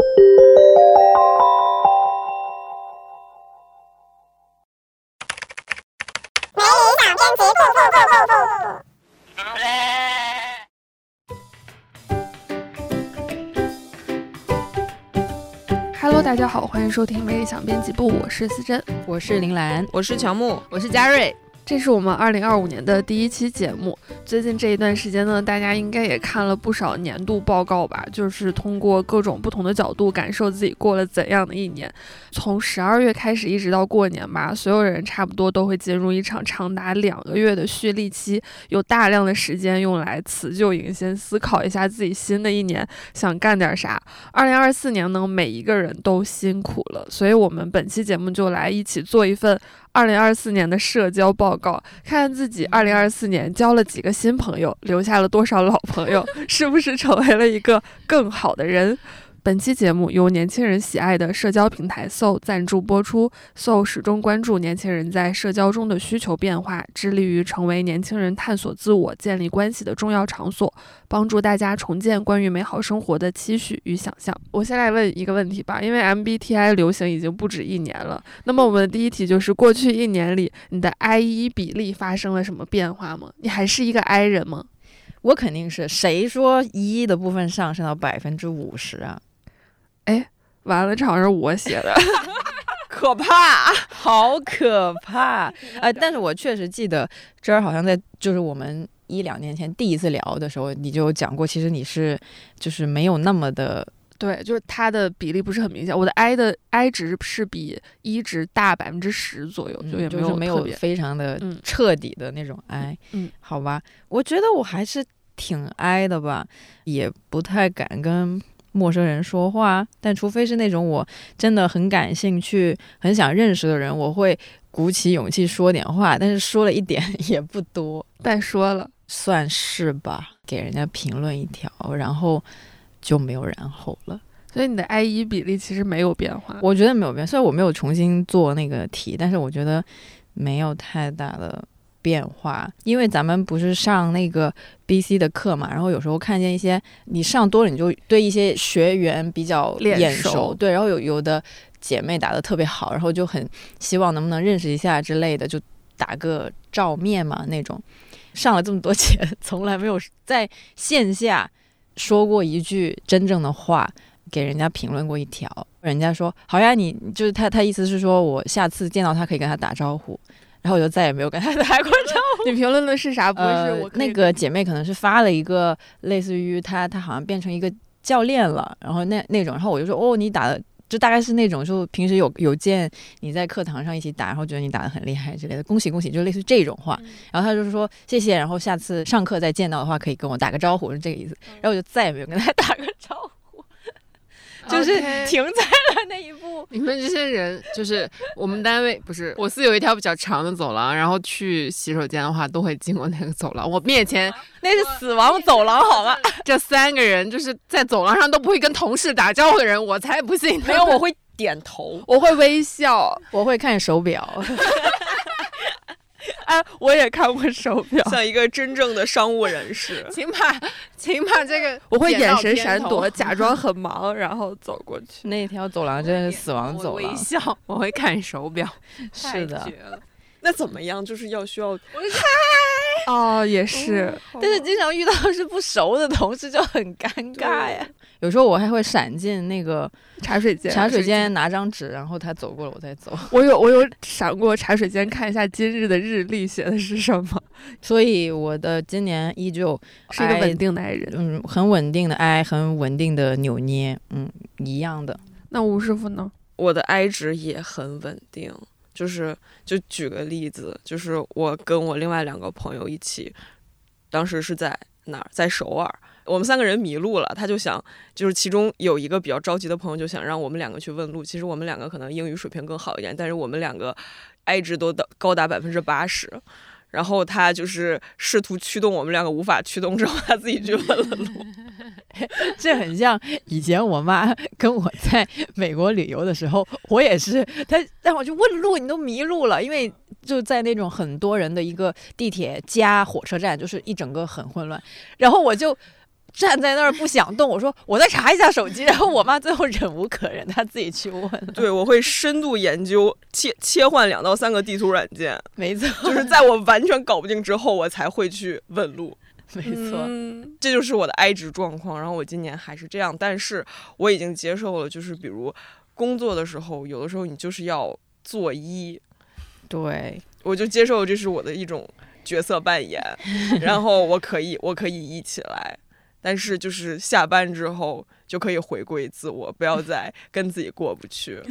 Hello， 大家好，欢迎收听每日想编辑部，我是思珍， 我是林兰， 我是乔木， 我是嘉瑞。 这是我们2025年的第一期节目。最近这一段时间呢，大家应该也看了不少年度报告吧，就是通过各种不同的角度感受自己过了怎样的一年。从12月开始一直到过年吧，所有人差不多都会进入一场长达2个月的蓄力期，有大量的时间用来辞旧迎新，思考一下自己新的一年想干点啥。2024年呢，每一个人都辛苦了，所以我们本期节目就来一起做一份2024年的社交报告，看看自己2024年交了几个新朋友，留下了多少老朋友，是不是成为了一个更好的人。本期节目由年轻人喜爱的社交平台 Soul 赞助播出。Soul 始终关注年轻人在社交中的需求变化，致力于成为年轻人探索自我、建立关系的重要场所，帮助大家重建关于美好生活的期许与想象。我先来问一个问题吧，因为 MBTI 流行已经不止1年了，那么我们的第一题就是过去1年里，你的 I-E 比例发生了什么变化吗？你还是一个 I 人吗？ 我肯定是，谁说1的部分上升到50%啊？ 哎，完了，这好像是我写的。 可怕，好可怕！但是我确实记得这儿好像在就是我们1-2年前第一次聊的时候，你就有讲过，其实你是就是没有那么的， 对，就是它的比例不是很明显。我的 I 值是比E 值大10%左右，就也没有非常的彻底的那种 I。好吧，我觉得我还是挺 I 的吧，也不太敢跟陌生人说话，但除非是那种我真的很感兴趣很想认识的人，我会鼓起勇气说点话，但是说了一点也不多， 但说了算是吧，给人家评论一条，然后就没有然后了。 所以你的 I-E 比例其实没有变化。 我觉得没有变，虽然我没有重新做那个题，但是我觉得没有太大的变化。因为咱们不是上那个 BC 的课嘛，然后有时候看见一些你上多了，你就对一些学员比较眼熟，对，然后有的姐妹打得特别好，然后就很希望能不能认识一下之类的，就打个照面嘛那种。上了这么多节，从来没有在线下说过一句真正的话，给人家评论过一条，人家说好呀，你就是他意思是说我下次见到他可以跟他打招呼，然后我就再也没有跟他打过招呼。 你评论的是啥？不会是我那个姐妹可能是发了一个类似于他好像变成一个教练了，然后那种，然后我就说哦，你打的就大概是那种，就平时有见你在课堂上一起打，然后觉得你打得很厉害之类的，恭喜恭喜，就类似这种话。然后他就是说谢谢，然后下次上课再见到的话可以跟我打个招呼，是这个意思。然后我就再也没有跟他打个招呼。就是停在了那一步。 你们这些人，就是我们单位不是，我司有一条比较长的走廊，然后去洗手间的话都会经过那个走廊。我面前那是死亡走廊，好吗？ 这3个人就是在走廊上都不会跟同事打招呼的人，我才不信。 没有，我会点头， 我会微笑， 我会看手表。 我也看过手表， 像一个真正的商务人士。 请把这个， 我会眼神闪躲，假装很忙，然后走过去。 那条走廊真的是死亡走廊。 我微笑，我会看手表。 是的。 那怎么样？就是需要哦，也是， 但是经常遇到是不熟的同事就很尴尬呀。有时候我还会闪进那个茶水间拿张纸，然后他走过了我再走。 我有闪过茶水间看一下今日的日历写的是什么。 所以我的今年依旧是一个稳定的爱人， 很稳定的爱，很稳定的扭捏，一样的。 那吴师傅呢？ 我的 I 值也很稳定。就举个例子，就是我跟我另外2个朋友一起，当时是在哪儿？在首尔。我们3个人迷路了，他就想，就是其中有一个比较着急的朋友就想让我们2个去问路。其实我们2个可能英语水平更好一点，但是我们2个 I 值都高达80%。然后他就是试图驱动我们2个无法驱动之后，他自己去问了路。 这很像以前我妈跟我在美国旅游的时候，我也是，她让我去问路，你都迷路了，因为就在那种很多人的一个地铁加火车站，就是一整个很混乱。然后我就站在那儿不想动，我说我再查一下手机，然后我妈最后忍无可忍，她自己去问了。 对，我会深度研究切换2到3个地图软件， 没错， 就是在我完全搞不定之后，我才会去问路。 没错， 这就是我的挨职状况。然后我今年还是这样，但是我已经接受了，就是比如工作的时候，有的时候你就是要做一， 对， 我就接受这是我的一种角色扮演，然后我可以一起来，但是就是下班之后就可以回归自我，不要再跟自己过不去。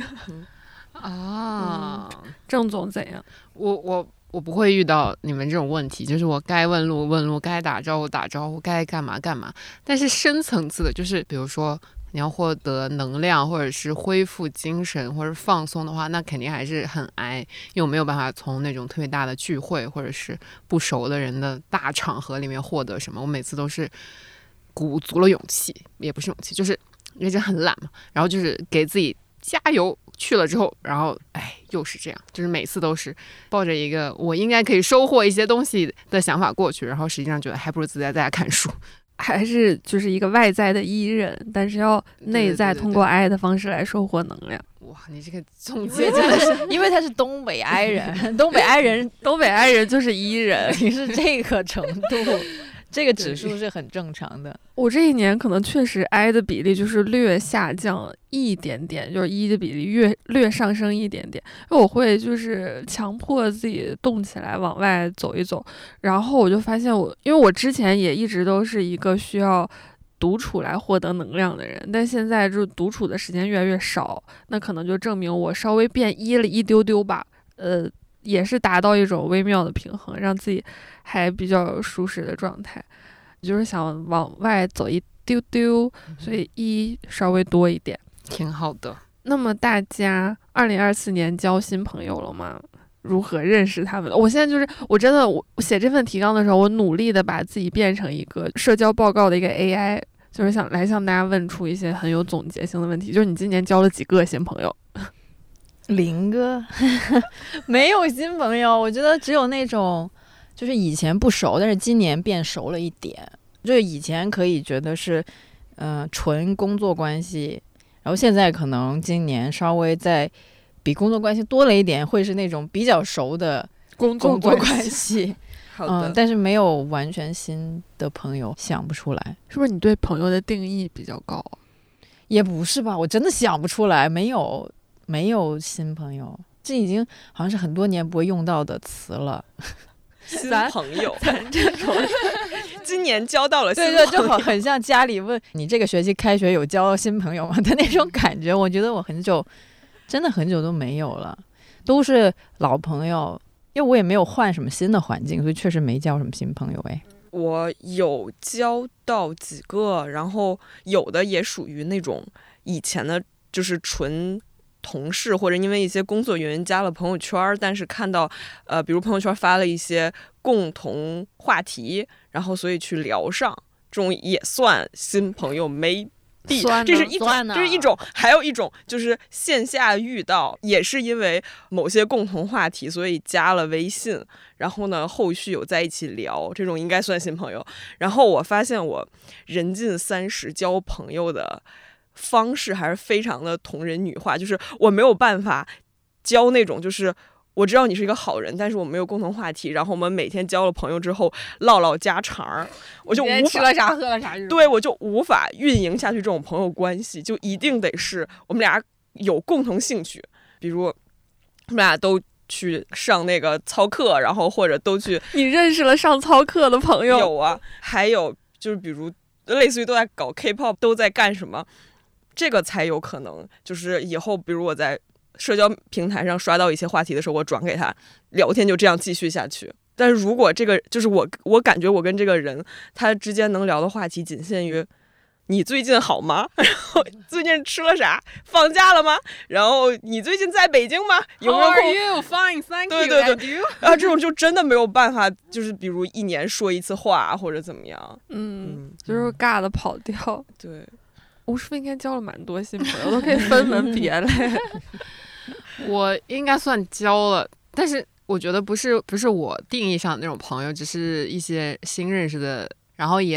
郑总怎样？ 我不会遇到你们这种问题，就是我该问路问路，该打招呼打招呼，该干嘛干嘛。但是深层次的，就是比如说你要获得能量，或者是恢复精神，或者放松的话，那肯定还是很挨，因为我没有办法从那种特别大的聚会或者是不熟的人的大场合里面获得什么。我每次都是鼓足了勇气，也不是勇气，就是因为真很懒嘛，然后就是给自己加油。去了之后，然后又是这样，就是每次都是抱着一个我应该可以收获一些东西的想法过去，然后实际上觉得还不如自己在家看书， 还是就是一个外在的伊人，但是要内在通过爱的方式来收获能量。 哇，你这个总结真的是， 因为他是东北哀人，东北哀人就是伊人，你是这个程度。这个指数是很正常的。 我这一年可能确实 I 的比例就是略下降一点点，就是 E 的比例略上升一点点。因为我会就是强迫自己动起来，往外走一走。然后我就发现因为我之前也一直都是一个需要独处来获得能量的人，但现在就独处的时间越来越少，那可能就证明我稍微变 E 了一丢丢吧。也是达到一种微妙的平衡，让自己还比较舒适的状态，就是想往外走一丢丢，所以一稍微多一点， 挺好的。 那么大家2024年交新朋友了吗？如何认识他们？我现在就是我真的我写这份提纲的时候，我努力的把自己变成一个社交报告的一个 AI， 就是想向大家问出一些很有总结性的问题。就是你今年交了几个新朋友 ？0个没有新朋友，我觉得只有那种就是以前不熟，但是今年变熟了一点。就是以前可以觉得是纯工作关系，然后现在可能今年稍微再比工作关系多了一点，会是那种比较熟的工作关系。 好的， 但是没有完全新的朋友，想不出来。 是不是你对朋友的定义比较高啊？ 也不是吧，我真的想不出来，没有新朋友，这已经好像是很多年不会用到的词了。 新朋友， 这种今年交到了新朋友， 对，就很像家里问你这个学期开学有交新朋友吗的那种感觉。我觉得我真的很久都没有了，都是老朋友，因为我也没有换什么新的环境，所以确实没交什么新朋友。 我有交到几个，然后有的也属于那种以前的，就是纯同事，或者因为一些工作原因加了朋友圈，但是看到比如朋友圈发了一些共同话题，然后所以去聊上，这种也算新朋友没。这是一种，还有一种就是线下遇到，也是因为某些共同话题，所以加了微信，然后呢，后续有在一起聊，这种应该算新朋友。然后我发现我人近30交朋友的方式还是非常的同人女化，就是我没有办法交那种就是我知道你是一个好人，但是我们没有共同话题，然后我们每天交了朋友之后唠唠家常，我就无法吃了啥喝了啥， 对，我就无法运营下去这种朋友关系，就一定得是我们俩有共同兴趣，比如我们俩都去上那个操课，然后或者都去。 你认识了上操课的朋友？ 有啊，还有就是比如类似于都在搞 K-pop， 都在干什么，这个才有可能就是以后比如我在社交平台上刷到一些话题的时候，我转给他，聊天就这样继续下去。但是如果这个就是我感觉我跟这个人他之间能聊的话题仅限于你最近好吗？然后最近吃了啥？放假了吗？然后你最近在北京吗？有没有空 ？How are you? Fine, thank you. 对，然后这种就真的没有办法，就是比如1年说一次话或者怎么样。 就是尬的跑掉。 对， 我是不是应该交了蛮多新朋友，都可以分门别类？ 我应该算交了，但是我觉得不是我定义上的那种朋友，只是一些新认识的，然后也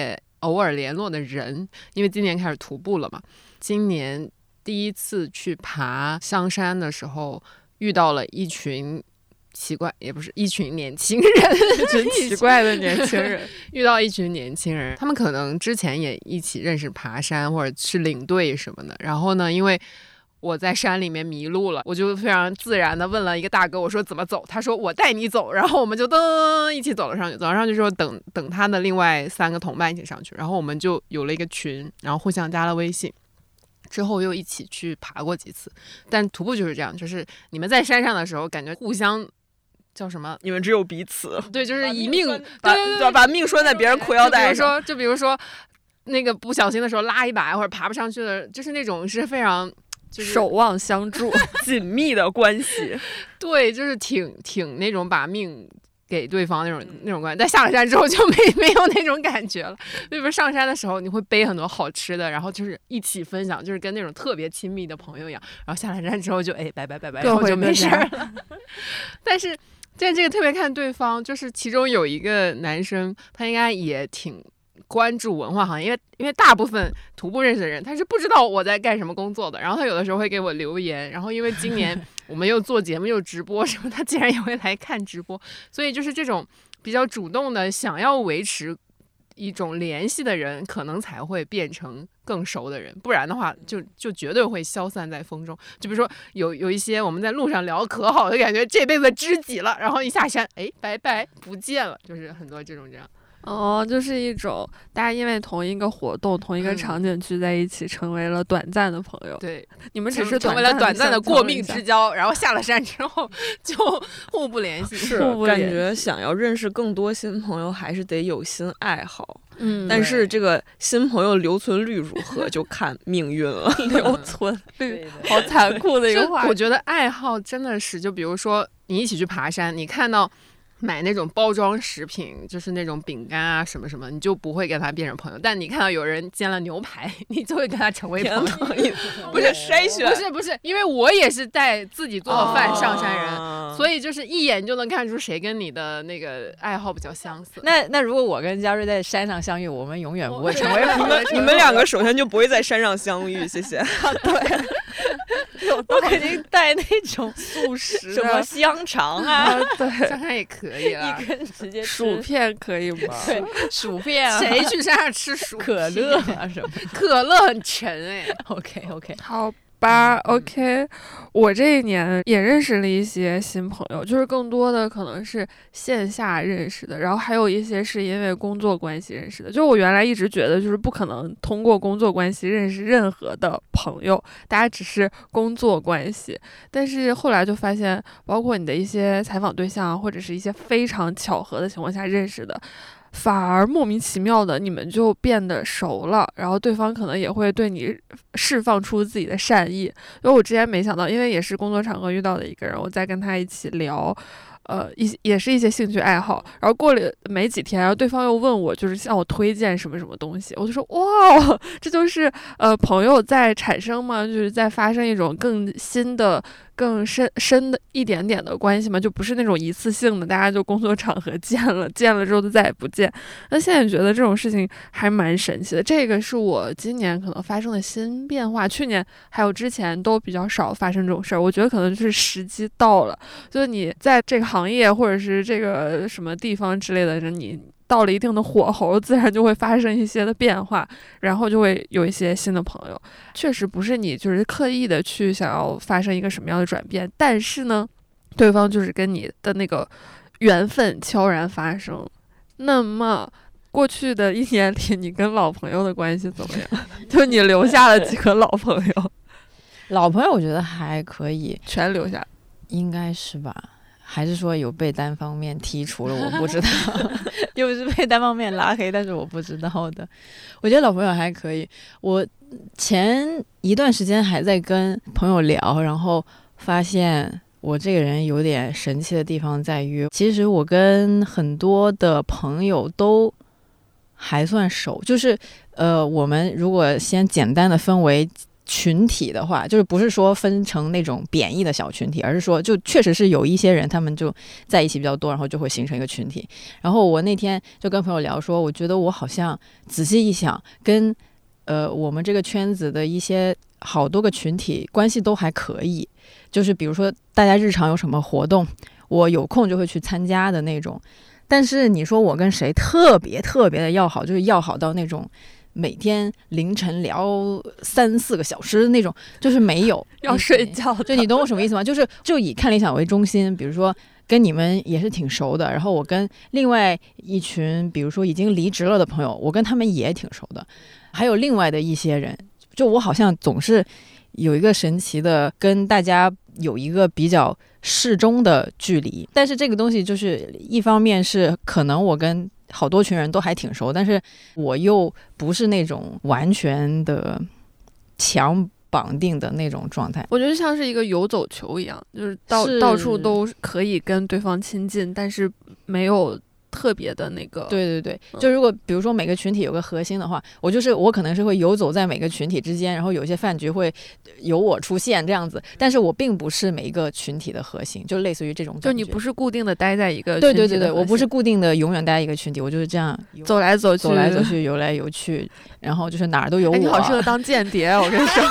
偶尔联络的人，因为今年开始徒步了嘛。今年第一次去爬香山的时候，遇到了一群奇怪，也不是一群年轻人， 一群奇怪的年轻人， 遇到一群年轻人，他们可能之前也一起认识爬山或者是领队什么的。然后呢，因为我在山里面迷路了，我就非常自然的问了一个大哥，我说怎么走？他说我带你走。然后我们就噔一起走了上去，走上去之后等他的另外3个同伴一起上去，然后我们就有了一个群，然后互相加了微信。之后又一起去爬过几次，但徒步就是这样，就是你们在山上的时候，感觉互相叫什么？ 你们只有彼此， 对，就是一命， 把命拴在别人裤腰带上。 就比如说，那个不小心的时候拉一把或者爬不上去的，就是那种是非常就是守望相助、 紧密的关系。 对，就是挺那种把命给对方那种关系，但下了山之后就没有那种感觉了。比如上山的时候，你会背很多好吃的，然后就是一起分享，就是跟那种特别亲密的朋友一样。然后下了山之后就拜拜，然后就没事了。但是这个特别看对方，就是其中有一个男生，他应该也挺关注文化行业，因为大部分徒步认识的人他是不知道我在干什么工作的，然后他有的时候会给我留言，然后因为今年我们又做节目又直播什么，他竟然也会来看直播，所以就是这种比较主动的想要维持一种联系的人，可能才会变成更熟的人，不然的话就绝对会消散在风中。就比如说有一些我们在路上聊可好，就感觉这辈子知己了，然后一下山拜拜不见了，就是很多这种这样。 哦，就是一种大家因为同一个活动、同一个场景聚在一起，成为了短暂的朋友。 对， 你们只是成为了短暂的过命之交，然后下了山之后就互不联系。 是，感觉想要认识更多新朋友，还是得有新爱好。但是这个新朋友留存率如何，就看命运了。 留存率，好残酷的一个话。 我觉得爱好真的是，就比如说你一起去爬山，你看到买那种包装食品，就是那种饼干啊什么什么，你就不会跟他变成朋友。但你看到有人煎了牛排，你就会跟他成为朋友。 不是筛选， 不是，因为我也是带自己做的饭上山人，所以就是一眼就能看出谁跟你的那个爱好比较相似。 那如果我跟嘉瑞在山上相遇，我们永远不会成为朋友。 你们2个首先就不会在山上相遇，谢谢。 对。我肯定带那种速食什么香肠啊， 对， 香肠也可以啦， 一根直接吃。 薯片可以吗？ 对，薯片啊， 谁去山上吃薯片？ 可乐啊什么？ 可乐很沉 OK， 好吧，OK，我这一年也认识了一些新朋友，就是更多的可能是线下认识的，然后还有一些是因为工作关系认识的。就我原来一直觉得，就是不可能通过工作关系认识任何的朋友，大家只是工作关系。但是后来就发现，包括你的一些采访对象，或者是一些非常巧合的情况下认识的，反而莫名其妙的你们就变得熟了，然后对方可能也会对你释放出自己的善意。因为我之前没想到，因为也是工作场合遇到的一个人，我在跟他一起聊也是一些兴趣爱好，然后过了没几天，然后对方又问我，就是向我推荐什么什么东西，我就说哇，这就是朋友在产生吗？就是在发生一种更新的、更深的一点点的关系嘛，就不是那种一次性的，大家就工作场合见了之后就再也不见。那现在觉得这种事情还蛮神奇的，这个是我今年可能发生的新变化，去年还有之前都比较少发生这种事儿。我觉得可能就是时机到了，就是你在这个行业或者是这个什么地方之类的人，你到了一定的火候，自然就会发生一些的变化，然后就会有一些新的朋友。确实不是你就是刻意的去想要发生一个什么样的转变，但是呢，对方就是跟你的那个缘分悄然发生。那么过去的1年里，你跟老朋友的关系怎么样？就你留下了几个老朋友？ 老朋友我觉得还可以， 全留下， 应该是吧？还是说有被单方面剔除了？我不知道，又不是被单方面拉黑，但是我不知道的。我觉得老朋友还可以。我前一段时间还在跟朋友聊，然后发现我这个人有点神奇的地方在于，其实我跟很多的朋友都还算熟，就是我们如果先简单的分为群体的话，就是不是说分成那种贬义的小群体，而是说就确实是有一些人他们就在一起比较多，然后就会形成一个群体。然后我那天就跟朋友聊说，我觉得我好像仔细一想，跟我们这个圈子的一些好多个群体关系都还可以，就是比如说大家日常有什么活动，我有空就会去参加的那种。但是你说我跟谁特别特别的要好，就是要好到那种每天凌晨聊3-4个小时那种，就是没有要睡觉的。 就你懂我什么意思吗？就以看理想为中心，比如说跟你们也是挺熟的，然后我跟另外一群比如说已经离职了的朋友，我跟他们也挺熟的，还有另外的一些人，就我好像总是有一个神奇的跟大家有一个比较适中的距离。但是这个东西就是一方面是可能我跟好多群人都还挺熟，但是我又不是那种完全的强绑定的那种状态。 我觉得像是一个游走球一样，就是到处都可以跟对方亲近，但是没有特别的那个。 对对对，就如果比如说每个群体有个核心的话，我可能是会游走在每个群体之间，然后有些饭局会有我出现这样子，但是我并不是每一个群体的核心，就类似于这种感觉。 就你不是固定的待在一个群体对的核心。 对对对，我不是固定的永远待一个群体，我就是这样走来走去， 游来游去，然后就是哪儿都有我。 你好适合当间谍，我跟你说。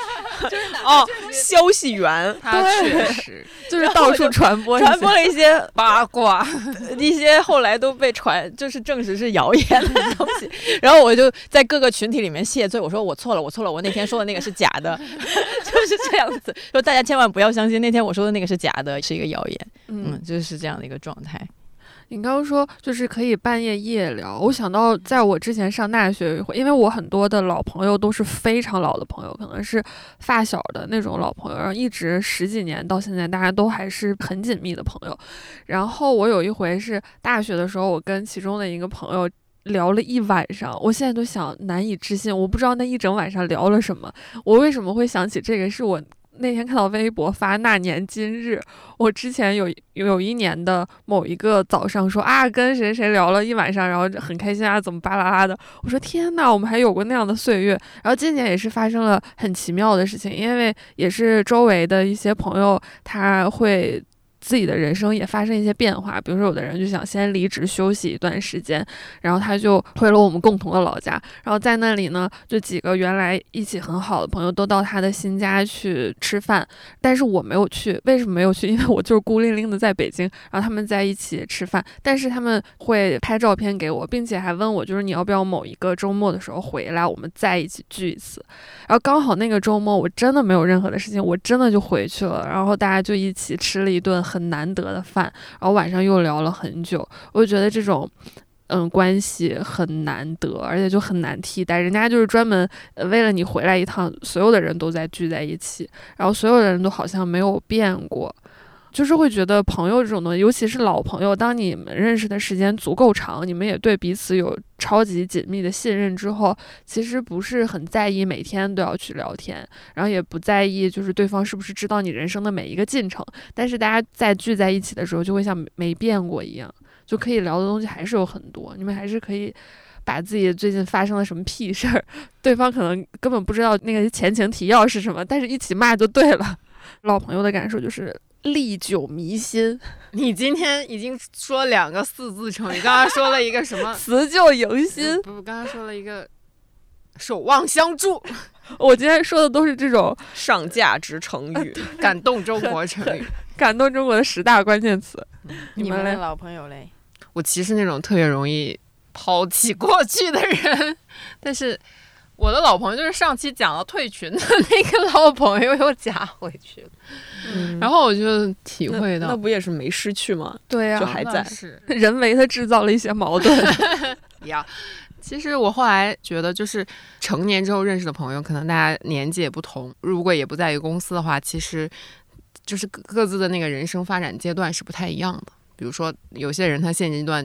消息源， 他确实就是到处传播了一些八卦，一些后来都被就是证实是谣言的东西。然后我就在各个群体里面谢罪，我说我错了，我那天说的那个是假的，就是这样子。说大家千万不要相信那天我说的那个是假的，是一个谣言。就是这样的一个状态。 你刚刚说就是可以半夜夜聊，我想到在我之前上大学有一回，因为我很多的老朋友都是非常老的朋友，可能是发小的那种老朋友，然后一直10几年到现在，大家都还是很紧密的朋友。然后我有一回是大学的时候，我跟其中的一个朋友聊了一晚上，我现在都想难以置信，我不知道那一整晚上聊了什么。我为什么会想起这个，是我那天看到微博发那年今日，我之前有一年的某一个早上说啊跟谁谁聊了一晚上，然后很开心啊，怎么巴拉拉的，我说天哪，我们还有过那样的岁月。然后今年也是发生了很奇妙的事情，因为也是周围的一些朋友他会自己的人生也发生一些变化，比如说有的人就想先离职休息一段时间，然后他就回了我们共同的老家，然后在那里呢，就几个原来一起很好的朋友都到他的新家去吃饭，但是我没有去。为什么没有去？因为我就是孤零零的在北京，然后他们在一起吃饭，但是他们会拍照片给我，并且还问我就是你要不要某一个周末的时候回来，我们再一起聚一次。然后刚好那个周末我真的没有任何的事情，我真的就回去了，然后大家就一起吃了一顿很难得的饭，然后晚上又聊了很久。我就觉得这种关系很难得，而且就很难替代。人家就是专门为了你回来一趟，所有的人都在聚在一起，然后所有的人都好像没有变过。就是会觉得朋友这种东西，尤其是老朋友，当你们认识的时间足够长，你们也对彼此有超级紧密的信任之后，其实不是很在意每天都要去聊天，然后也不在意就是对方是不是知道你人生的每一个进程，但是大家在聚在一起的时候就会像没变过一样，就可以聊的东西还是有很多，你们还是可以把自己最近发生了什么屁事儿，对方可能根本不知道那个前情提要是什么，但是一起骂就对了。老朋友的感受就是历久弥新。 你今天已经说2个4字成语，刚刚说了一个什么辞旧迎新， 不，刚刚说了一个守望相助。 我今天说的都是这种上价值成语， 感动中国成语， 感动中国的10大关键词。 你们的老朋友嘞？ 我其实那种特别容易抛弃过去的人，但是我的老朋友就是上期讲到退群的那个老朋友又加回去了。然后我就体会到， 那不也是没失去吗？ 对呀， 就还在， 人为的制造了一些矛盾。 其实我后来觉得，就是成年之后认识的朋友，可能大家年纪也不同，如果也不在一个公司的话，其实就是各自的那个人生发展阶段是不太一样的。比如说有些人他现阶段就是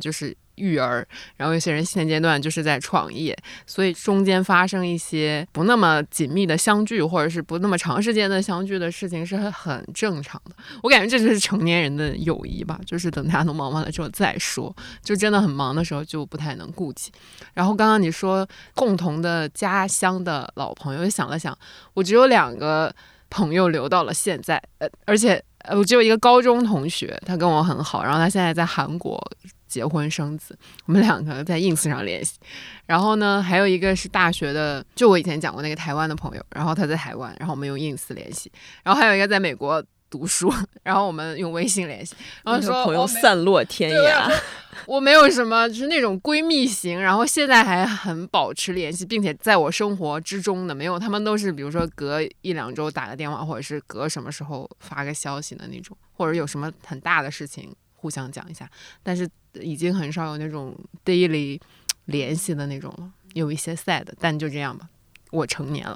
育儿，然后有些人现阶段就是在创业，所以中间发生一些不那么紧密的相聚，或者是不那么长时间的相聚的事情是很正常的。我感觉这就是成年人的友谊吧，就是等大家都忙完了之后再说，就真的很忙的时候就不太能顾及。然后刚刚你说共同的家乡的老朋友，想了想，我只有2个朋友留到了现在，而且我只有一个高中同学，他跟我很好，然后他现在在韩国结婚生子，我们2个在 ins 上联系。然后呢，还有一个是大学的，就我以前讲过那个台湾的朋友，然后他在台湾，然后我们用 ins 联系。然后还有一个在美国读书，然后我们用微信联系。然后说朋友散落天涯。 我没有什么就是那种闺蜜型，然后现在还很保持联系，并且在我生活之中的没有，他们都是比如说隔1-2周打个电话，或者是隔什么时候发个消息的那种，或者有什么很大的事情互相讲一下，但是已经很少有那种 daily 联系的那种了，有一些 sad， 但就这样吧，我成年了。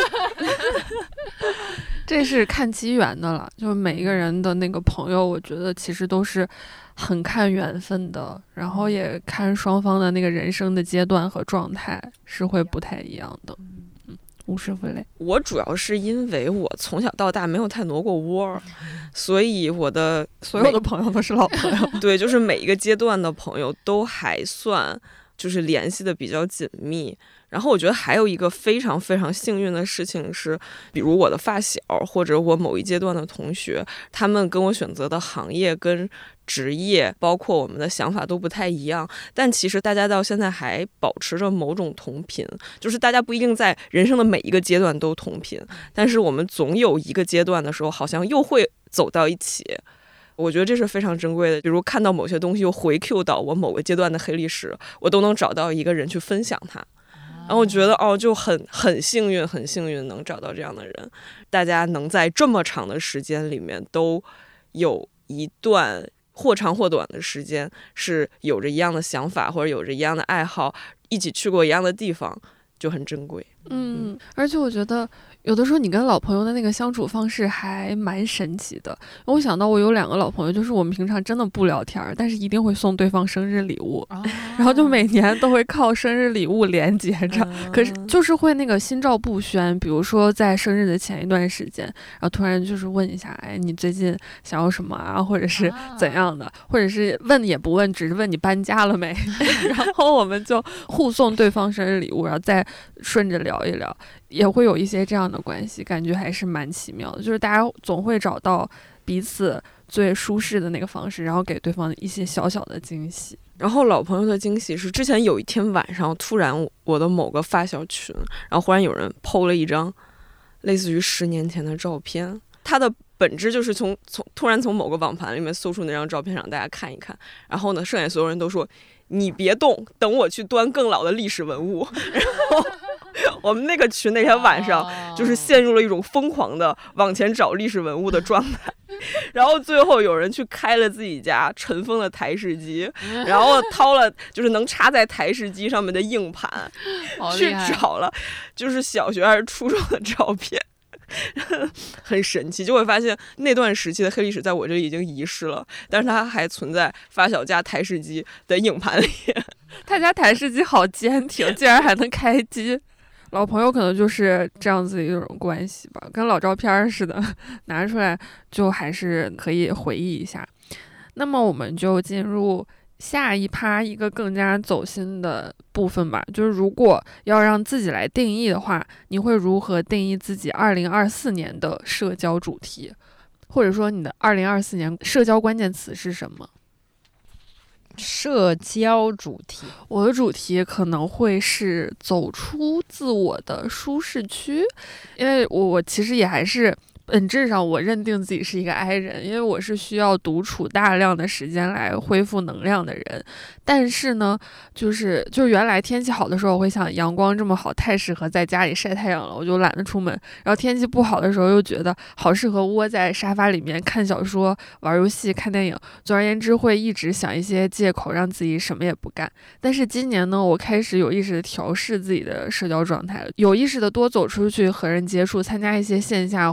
这是看机缘的了，就是每一个人的那个朋友，我觉得其实都是很看缘分的，然后也看双方的那个人生的阶段和状态是会不太一样的。无师傅嘞， 我主要是因为我从小到大没有太挪过窝，所以我的所有的朋友都是老朋友。 对，就是每一个阶段的朋友都还算就是联系的比较紧密。然后我觉得还有一个非常非常幸运的事情是，比如我的发小或者我某一阶段的同学，他们跟我选择的行业跟职业包括我们的想法都不太一样，但其实大家到现在还保持着某种同频，就是大家不一定在人生的每一个阶段都同频，但是我们总有一个阶段的时候好像又会走到一起。我觉得这是非常珍贵的，比如看到某些东西又回 Q 到我某个阶段的黑历史，我都能找到一个人去分享它。然后我觉得就很幸运，很幸运能找到这样的人，大家能在这么长的时间里面都有一段或长或短的时间是有着一样的想法或者有着一样的爱好，一起去过一样的地方，就很珍贵。 而且我觉得有的时候你跟老朋友的那个相处方式还蛮神奇的。我想到我有2个老朋友，就是我们平常真的不聊天，但是一定会送对方生日礼物，然后就每年都会靠生日礼物连接着。可是就是会那个心照不宣，比如说在生日的前一段时间，然后突然就是问一下，哎，你最近想要什么啊，或者是怎样的，或者是问也不问，只是问你搬家了没，然后我们就互送对方生日礼物，然后再顺着聊一聊，也会有一些这样的关系，感觉还是蛮奇妙的。就是大家总会找到彼此最舒适的那个方式，然后给对方一些小小的惊喜。 然后老朋友的惊喜是，之前有一天晚上，突然我的某个发小群，然后忽然有人 po 了一张类似于10年前的照片，它的本质就是突然从某个网盘里面搜出那张照片让大家看一看，然后呢，剩下所有人都说你别动，等我去端更老的历史文物。然后我们那个群那天晚上就是陷入了一种疯狂的往前找历史文物的状态，然后最后有人去开了自己家尘封的台式机，然后掏了就是能插在台式机上面的硬盘，去找了就是小学还是初中的照片。很神奇，就会发现那段时期的黑历史在我这里已经遗失了，但是它还存在发小家台式机的硬盘里。 他家台式机好坚挺，竟然还能开机。老朋友可能就是这样子一种关系吧，跟老照片似的，拿出来就还是可以回忆一下。那么我们就进入下一趴一个更加走心的部分吧，就是如果要让自己来定义的话，你会如何定义自己2024年的社交主题，或者说你的2024年社交关键词是什么？ 社交主题， 我的主题可能会是走出自我的舒适区，因为我其实也还是本质上我认定自己是一个 I 人，因为我是需要独处大量的时间来恢复能量的人。但是呢，就是原来天气好的时候，我会想阳光这么好，太适合在家里晒太阳了，我就懒得出门。然后天气不好的时候，又觉得好适合窝在沙发里面看小说、玩游戏、看电影。总而言之，会一直想一些借口让自己什么也不干。但是今年呢，我开始有意识的调试自己的社交状态了，有意识的多走出去和人接触，参加一些线下活动。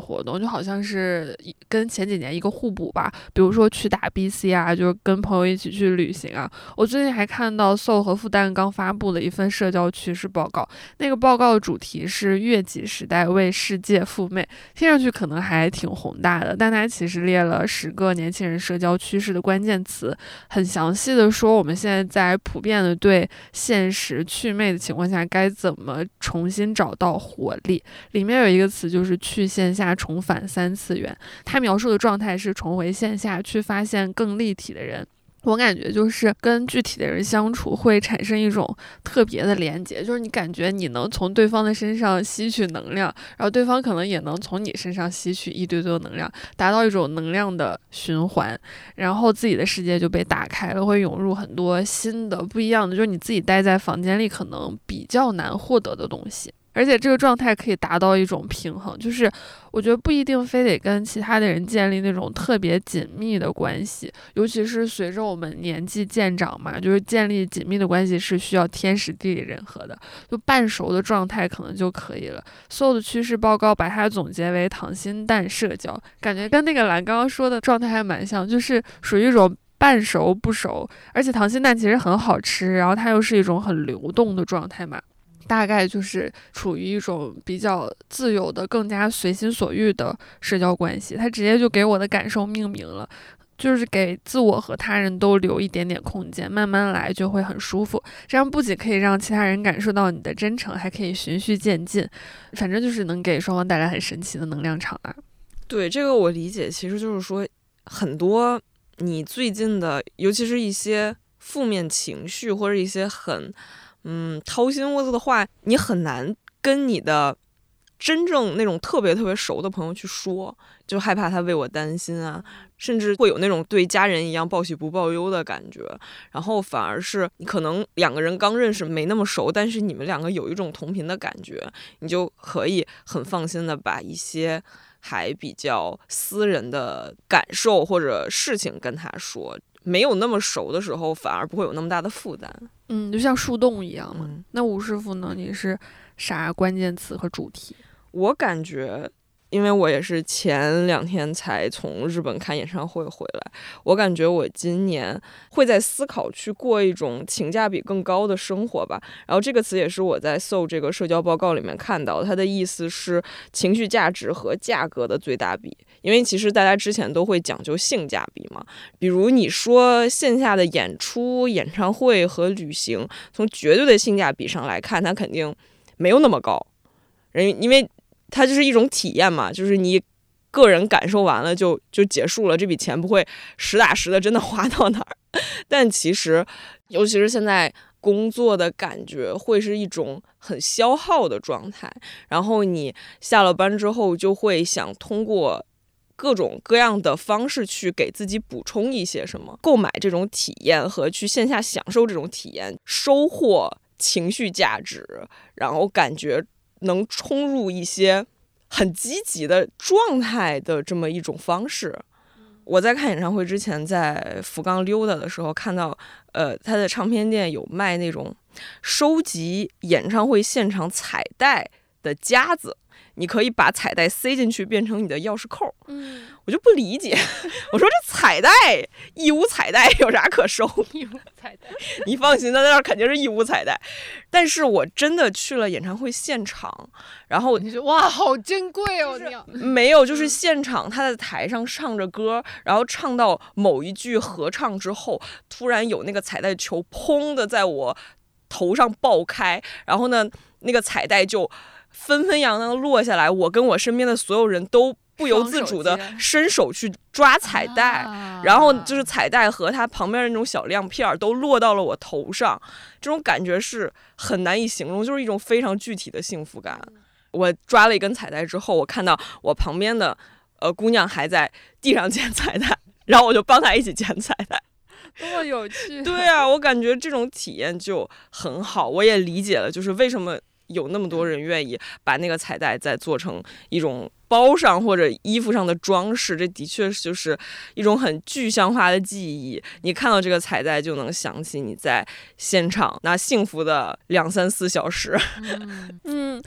就好像是跟前几年一个互补吧。比如说去打 BC 啊，就是跟朋友一起去旅行啊。我最近还看到 Soul 和复旦刚发布的一份社交趋势报告，那个报告的主题是越级时代为世界复媚，听上去可能还挺宏大的，但它其实列了10个年轻人社交趋势的关键词，很详细的说我们现在在普遍的对现实祛魅的情况下该怎么重新找到活力。里面有一个词就是去线下重返3次元，它描述的状态是重回线下去发现更立体的人。我感觉就是跟具体的人相处会产生一种特别的连接，就是你感觉你能从对方的身上吸取能量，然后对方可能也能从你身上吸取一堆堆的能量，达到一种能量的循环，然后自己的世界就被打开了，会涌入很多新的不一样的，就是你自己待在房间里可能比较难获得的东西。而且这个状态可以达到一种平衡，就是我觉得不一定非得跟其他的人建立那种特别紧密的关系，尤其是随着我们年纪渐长嘛，就是建立紧密的关系是需要天时地利人和的，就半熟的状态可能就可以了。所有的趋势报告把它总结为溏心蛋社交，感觉跟那个蓝刚刚说的状态还蛮像，就是属于一种半熟不熟，而且溏心蛋其实很好吃，然后它又是一种很流动的状态嘛。大概就是处于一种比较自由的、更加随心所欲的社交关系，它直接就给我的感受命名了，就是给自我和他人都留一点点空间，慢慢来就会很舒服。这样不仅可以让其他人感受到你的真诚，还可以循序渐进，反正就是能给双方带来很神奇的能量场啊。 对，这个我理解，其实就是说很多你最近的，尤其是一些负面情绪或者一些很掏心窝子的话，你很难跟你的真正那种特别特别熟的朋友去说，就害怕他为我担心啊，甚至会有那种对家人一样报喜不报忧的感觉。然后反而是你可能2个人刚认识没那么熟，但是你们2个有一种同频的感觉，你就可以很放心的把一些还比较私人的感受或者事情跟他说。没有那么熟的时候，反而不会有那么大的负担。 就像树洞一样嘛。那吴师傅呢？你是啥关键词和主题？ 我感觉，因为我也是前2天才从日本看演唱会回来，我感觉我今年会在思考去过一种性价比更高的生活吧。然后这个词也是我在 Soul 这个社交报告里面看到，它的意思是情绪价值和价格的最大比。因为其实大家之前都会讲究性价比嘛，比如你说线下的演出、演唱会和旅行，从绝对的性价比上来看，它肯定没有那么高，因为它就是一种体验嘛，就是你个人感受完了就结束了，这笔钱不会实打实的真的花到哪儿。但其实，尤其是现在工作的感觉会是一种很消耗的状态，然后你下了班之后就会想通过各种各样的方式去给自己补充一些什么，购买这种体验和去线下享受这种体验，收获情绪价值，然后感觉能冲入一些很积极的状态的这么一种方式。我在看演唱会之前，在福冈溜达的时候看到，他的唱片店有卖那种收集演唱会现场彩带的夹子，你可以把彩带塞进去变成你的钥匙扣。我就不理解，我说这彩带义乌彩带有啥可收？ 义乌彩带， 你放心，在那儿肯定是义乌彩带。但是我真的去了演唱会现场，然后你说哇，好珍贵哦！ 没有，就是现场他在台上唱着歌，然后唱到某一句合唱之后，突然有那个彩带球砰的在我头上爆开，然后呢，那个彩带就纷纷扬扬落下来，我跟我身边的所有人都不由自主的伸手去抓彩带，然后就是彩带和它旁边的那种小亮片都落到了我头上，这种感觉是很难以形容，就是一种非常具体的幸福感。我抓了一根彩带之后，我看到我旁边的姑娘还在地上捡彩带，然后我就帮她一起捡彩带。 多么有趣！ 对啊，我感觉这种体验就很好，我也理解了，就是为什么有那么多人愿意把那个彩带再做成一种包上或者衣服上的装饰，这的确就是一种很具象化的记忆。你看到这个彩带就能想起你在现场那幸福的2、3、4小时。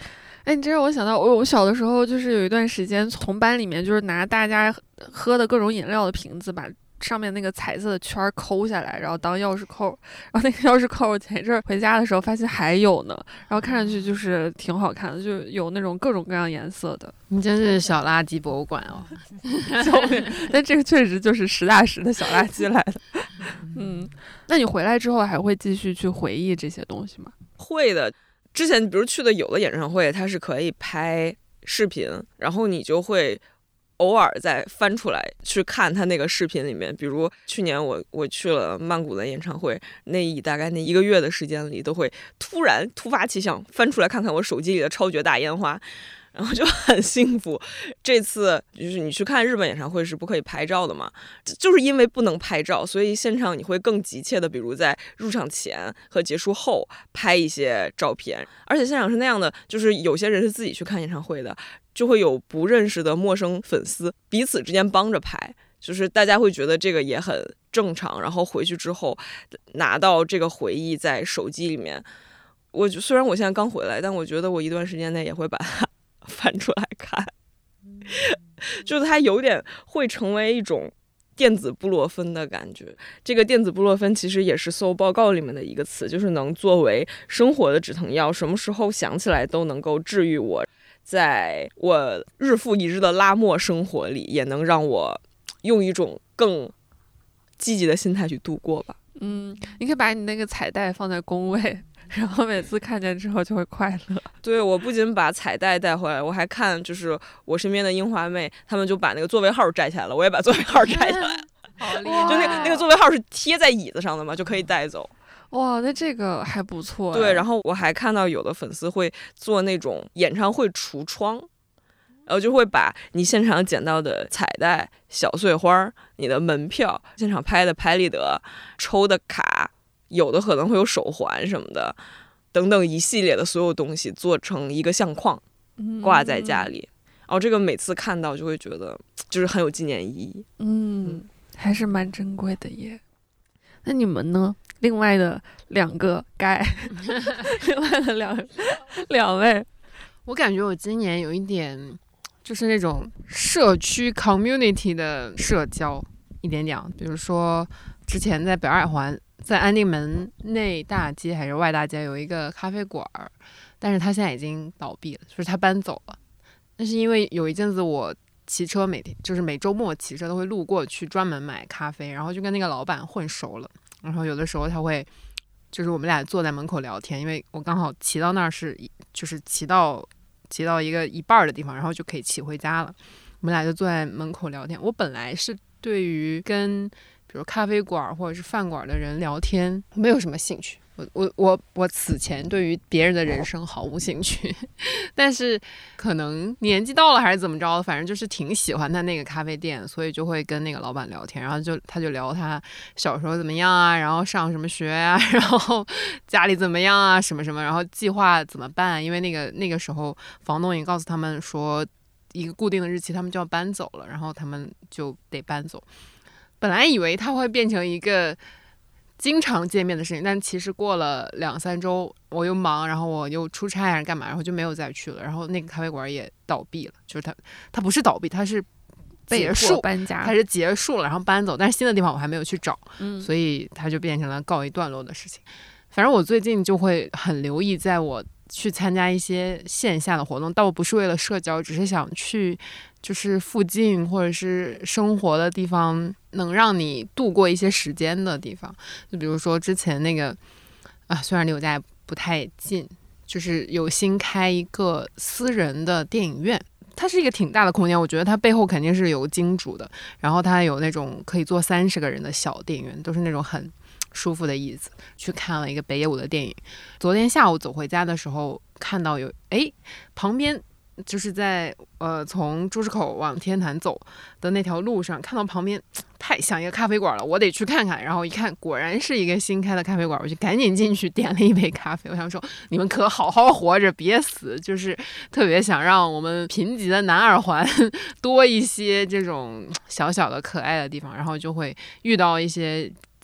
哎，你这让我想到我小的时候，就是有一段时间从班里面就是拿大家喝的各种饮料的瓶子，把上面那个彩色的圈抠下来，然后当钥匙扣。然后那个钥匙扣前一阵回家的时候发现还有呢，然后看上去就是挺好看的，就有那种各种各样颜色的。 你真是小垃圾博物馆哦！ 但这个确实就是实打实的小垃圾来的。那你回来之后还会继续去回忆这些东西吗？ 会的。之前比如去的有的演唱会，它是可以拍视频，然后你就会偶尔再翻出来去看他那个视频里面。比如去年我去了曼谷的演唱会，大概那1个月的时间里，都会突发奇想翻出来看看我手机里的超绝大烟花，然后就很幸福。这次就是你去看日本演唱会是不可以拍照的嘛，就是因为不能拍照，所以现场你会更急切的，比如在入场前和结束后拍一些照片。而且现场是那样的，就是有些人是自己去看演唱会的，就会有不认识的陌生粉丝彼此之间帮着拍，就是大家会觉得这个也很正常。然后回去之后拿到这个回忆在手机里面，虽然我现在刚回来，但我觉得我一段时间内也会把它翻出来看，就是它有点会成为一种电子布洛芬的感觉。这个电子布洛芬其实也是搜报告里面的一个词，就是能作为生活的止疼药，什么时候想起来都能够治愈我，在我日复一日的拉磨生活里，也能让我用一种更积极的心态去度过吧。 你可以把你那个彩带放在工位，然后每次看见之后就会快乐。 对，我不仅把彩带带回来，我还看就是我身边的樱花妹，她们就把那个座位号摘下来了，我也把座位号摘下来了。 好厉害！ 就那个座位号是贴在椅子上的嘛，就可以带走。 哇，那这个还不错。 对，然后我还看到有的粉丝会做那种演唱会橱窗，然后就会把你现场捡到的彩带、小碎花、你的门票、现场拍的拍立得、抽的卡，有的可能会有手环什么的，等等一系列的所有东西做成一个相框，挂在家里。然后这个每次看到就会觉得就是很有纪念意义。 还是蛮珍贵的耶。那你们呢？另外的2个另外的两位， 我感觉我今年有一点就是那种社区 community 的社交一点点，比如说之前在北二环，在安定门内大街还是外大街有一个咖啡馆，但是它现在已经倒闭了，就是它搬走了。但是因为有一阵子我骑车就是每周末骑车都会路过去专门买咖啡，然后就跟那个老板混熟了，然后有的时候他会就是我们俩坐在门口聊天，因为我刚好骑到那儿就是骑到一半的地方，然后就可以骑回家了。我们俩就坐在门口聊天。我本来是对于跟比如咖啡馆或者是饭馆的人聊天没有什么兴趣，我此前对于别人的人生毫无兴趣，但是可能年纪到了还是怎么着，反正就是挺喜欢他那个咖啡店，所以就会跟那个老板聊天，然后他就聊他小时候怎么样啊，然后上什么学啊，然后家里怎么样啊，什么什么，然后计划怎么办，因为那个时候房东已经告诉他们说一个固定的日期他们就要搬走了，然后他们就得搬走。本来以为他会变成一个经常见面的事情，但其实过了2-3周我又忙，然后我又出差还是干嘛，然后就没有再去了。然后那个咖啡馆也倒闭了，就是它不是倒闭，它是结束搬家， 它是结束了然后搬走，但是新的地方我还没有去找，所以它就变成了告一段落的事情。反正我最近就会很留意，在我去参加一些线下的活动，倒不是为了社交，只是想去就是附近或者是生活的地方能让你度过一些时间的地方。就比如说之前那个虽然离我家也不太近，就是有新开一个私人的电影院，它是一个挺大的空间，我觉得它背后肯定是有金主的，然后它有那种可以坐30个人的小电影院，都是那种很舒服的椅子。去看了一个北野武的电影，昨天下午走回家的时候看到旁边就是在从朱市口往天坛走的那条路上，看到旁边太像一个咖啡馆了，我得去看看。然后一看果然是一个新开的咖啡馆，我就赶紧进去点了一杯咖啡。我想说你们可好好活着别死，就是特别想让我们贫瘠的南二环多一些这种小小的可爱的地方，然后就会遇到一些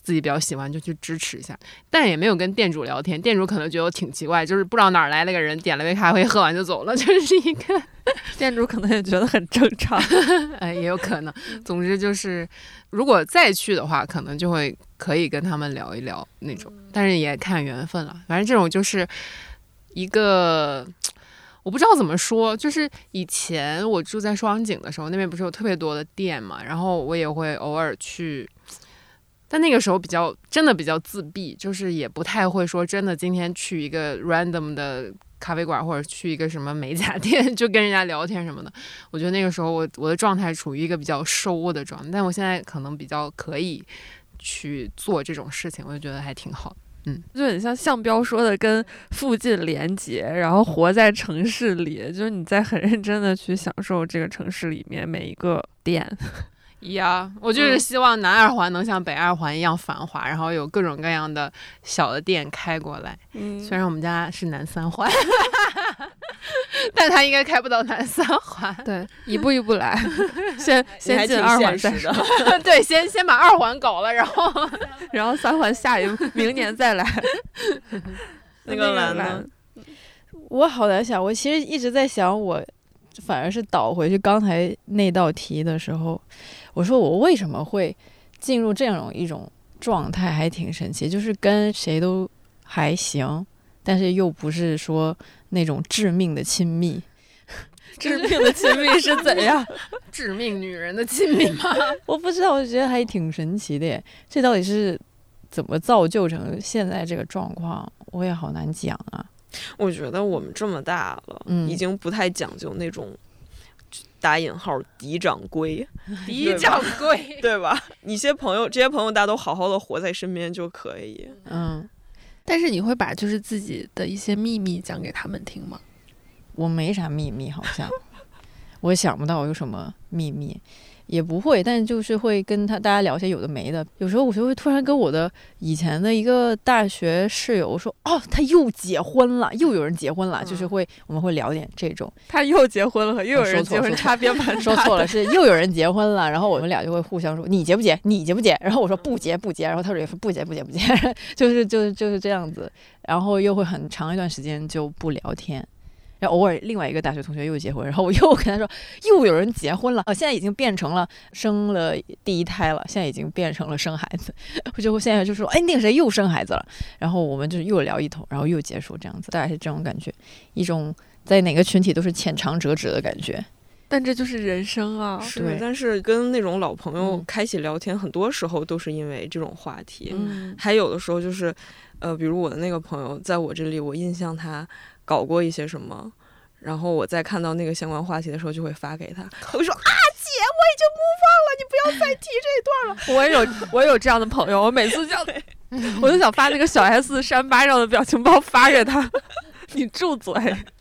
自己比较喜欢就去支持一下，但也没有跟店主聊天，店主可能觉得我挺奇怪，就是不知道哪儿来了个人点了杯咖啡，喝完就走了，就是一个店主可能也觉得很正常。 哎，也有可能。总之就是如果再去的话，可能就会可以跟他们聊一聊那种，但是也看缘分了。反正这种就是一个我不知道怎么说，就是以前我住在双井的时候，那边不是有特别多的店嘛，然后我也会偶尔去，但那个时候真的比较自闭，就是也不太会说真的今天去一个 random 的咖啡馆或者去一个什么美甲店就跟人家聊天什么的。我觉得那个时候我的状态处于一个比较收的状态，但我现在可能比较可以去做这种事情，我就觉得还挺好的。 就很像向标说的，跟附近连接，然后活在城市里，就是你在很认真的去享受这个城市里面每一个店。 我就是希望南二环能像北二环一样繁华，然后有各种各样的小的店开过来。虽然我们家是南三环，但它应该开不到南三环。 对，一步一步来，先进二环再说。 对，先把二环搞了， 然后三环明年再来。 那个蓝呢？ 我好难想，我其实一直在想，我反而是倒回去刚才那道题的时候，我说我为什么会进入这样一种状态，还挺神奇，就是跟谁都还行，但是又不是说那种致命的亲密。 致命的亲密是怎样？ 致命女人的亲密吗？ 我不知道，我觉得还挺神奇的耶。这到底是怎么造就成现在这个状况，我也好难讲啊。 我觉得我们这么大了，已经不太讲究那种打引号嫡长规， 嫡长规， 对吧？这些朋友大家都好好的活在身边就可以。 但是你会把就是自己的一些秘密讲给他们听吗？ 我没啥秘密，好像我想不到有什么秘密。也不会，但就是会跟大家聊些有的没的。有时候我就会突然跟我的以前的一个大学室友说，他又结婚了，又有人结婚了，就是我们会聊点这种。 他又结婚了和又有人结婚差别蛮大的。 说错了，是又有人结婚了，然后我们俩就会互相说你结不结，你结不结？然后我说不结，然后他说也说不结，就是这样子，然后又会很长一段时间就不聊天。然后偶尔另外一个大学同学又结婚，然后我又跟他说又有人结婚了，现在已经变成了生了第一胎了，现在已经变成了生孩子，我就现在就说那个谁又生孩子了，然后我们就又聊一通，然后又结束，这样子大概是这种感觉，一种在哪个群体都是浅尝辄止的感觉。 但这就是人生啊。 是，但是跟那种老朋友开启聊天，很多时候都是因为这种话题。还有的时候就是，比如我的那个朋友，在我这里，我印象他搞过一些什么，然后我在看到那个相关话题的时候，就会发给他，我就说姐，我已经move on了，你不要再提这一段了。 我有这样的朋友，我每次我就想发那个小 S 扇巴掌的表情包发给他，你住嘴。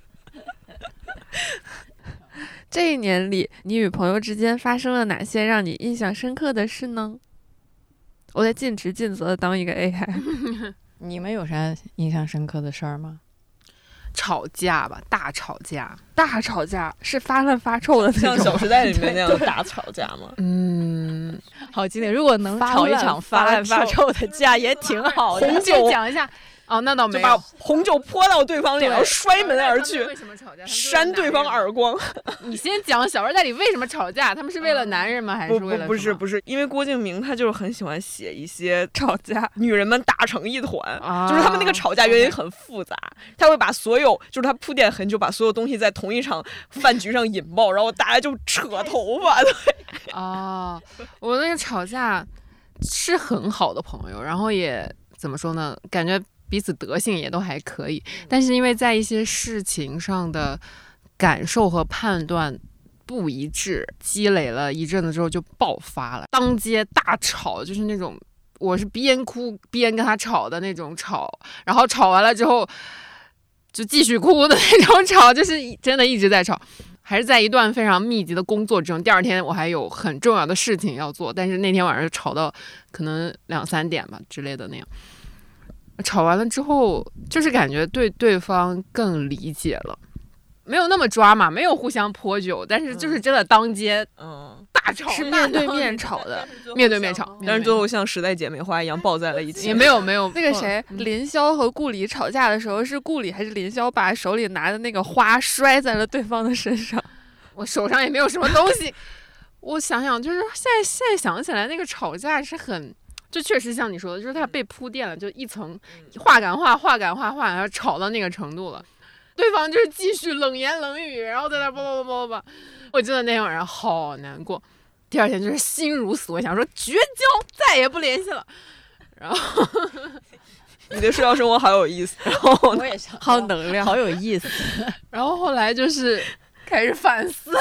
这一年里，你与朋友之间发生了哪些让你印象深刻的事呢？我在尽职尽责的当一个 AI。 你们有啥印象深刻的事儿吗？ 吵架吧，大吵架是发烂发臭的那种， 像《小时代》里面那样大吵架吗？ 好经典。如果能吵一场发烂发臭的架也挺好的。 红酒讲一下。那倒没有， 就把红酒泼到对方脸上，摔门而去。 为什么吵架？ 扇对方耳光。 你先讲《小时代》里为什么吵架？他们是为了男人吗？还是为了？ 不是，因为郭敬明他就是很喜欢写一些吵架， 女人们打成一团，就是他们那个吵架原因很复杂，他会把所有，就是他铺垫很久，把所有东西在同一场饭局上引爆，然后大家就扯头发。对。 我那个吵架是很好的朋友，然后也怎么说呢？感觉彼此德性也都还可以，但是因为在一些事情上的感受和判断不一致，积累了一阵子之后就爆发了，当街大吵，就是那种我是边哭边跟他吵的那种吵，然后吵完了之后就继续哭的那种吵，就是真的一直在吵。还是在一段非常密集的工作中，第二天我还有很重要的事情要做，但是那天晚上就吵到可能2、3点吧之类的那样。吵完了之后，就是感觉对对方更理解了。 没有那么抓马，没有互相泼酒，但是就是真的当街大吵， 是面对面吵的， 面对面吵， 但是最后像时代姐妹花一样抱在了一起。 也没有那个谁，林霄和顾里吵架的时候，是顾里还是林霄把手里拿的那个花摔在了对方的身上？ 我手上也没有什么东西。我想想，就是现在想起来，那个吵架是很，就确实像你说的，就是他被铺垫了，就一层话赶话，然后吵到那个程度了。对方就是继续冷言冷语，然后在那叭。我记得那天晚上好难过，第二天就是心如死灰，想说绝交，再也不联系了。然后你的社交生活好有意思，然后我也想， 好能量， 好有意思。 然后后来就是开始反思，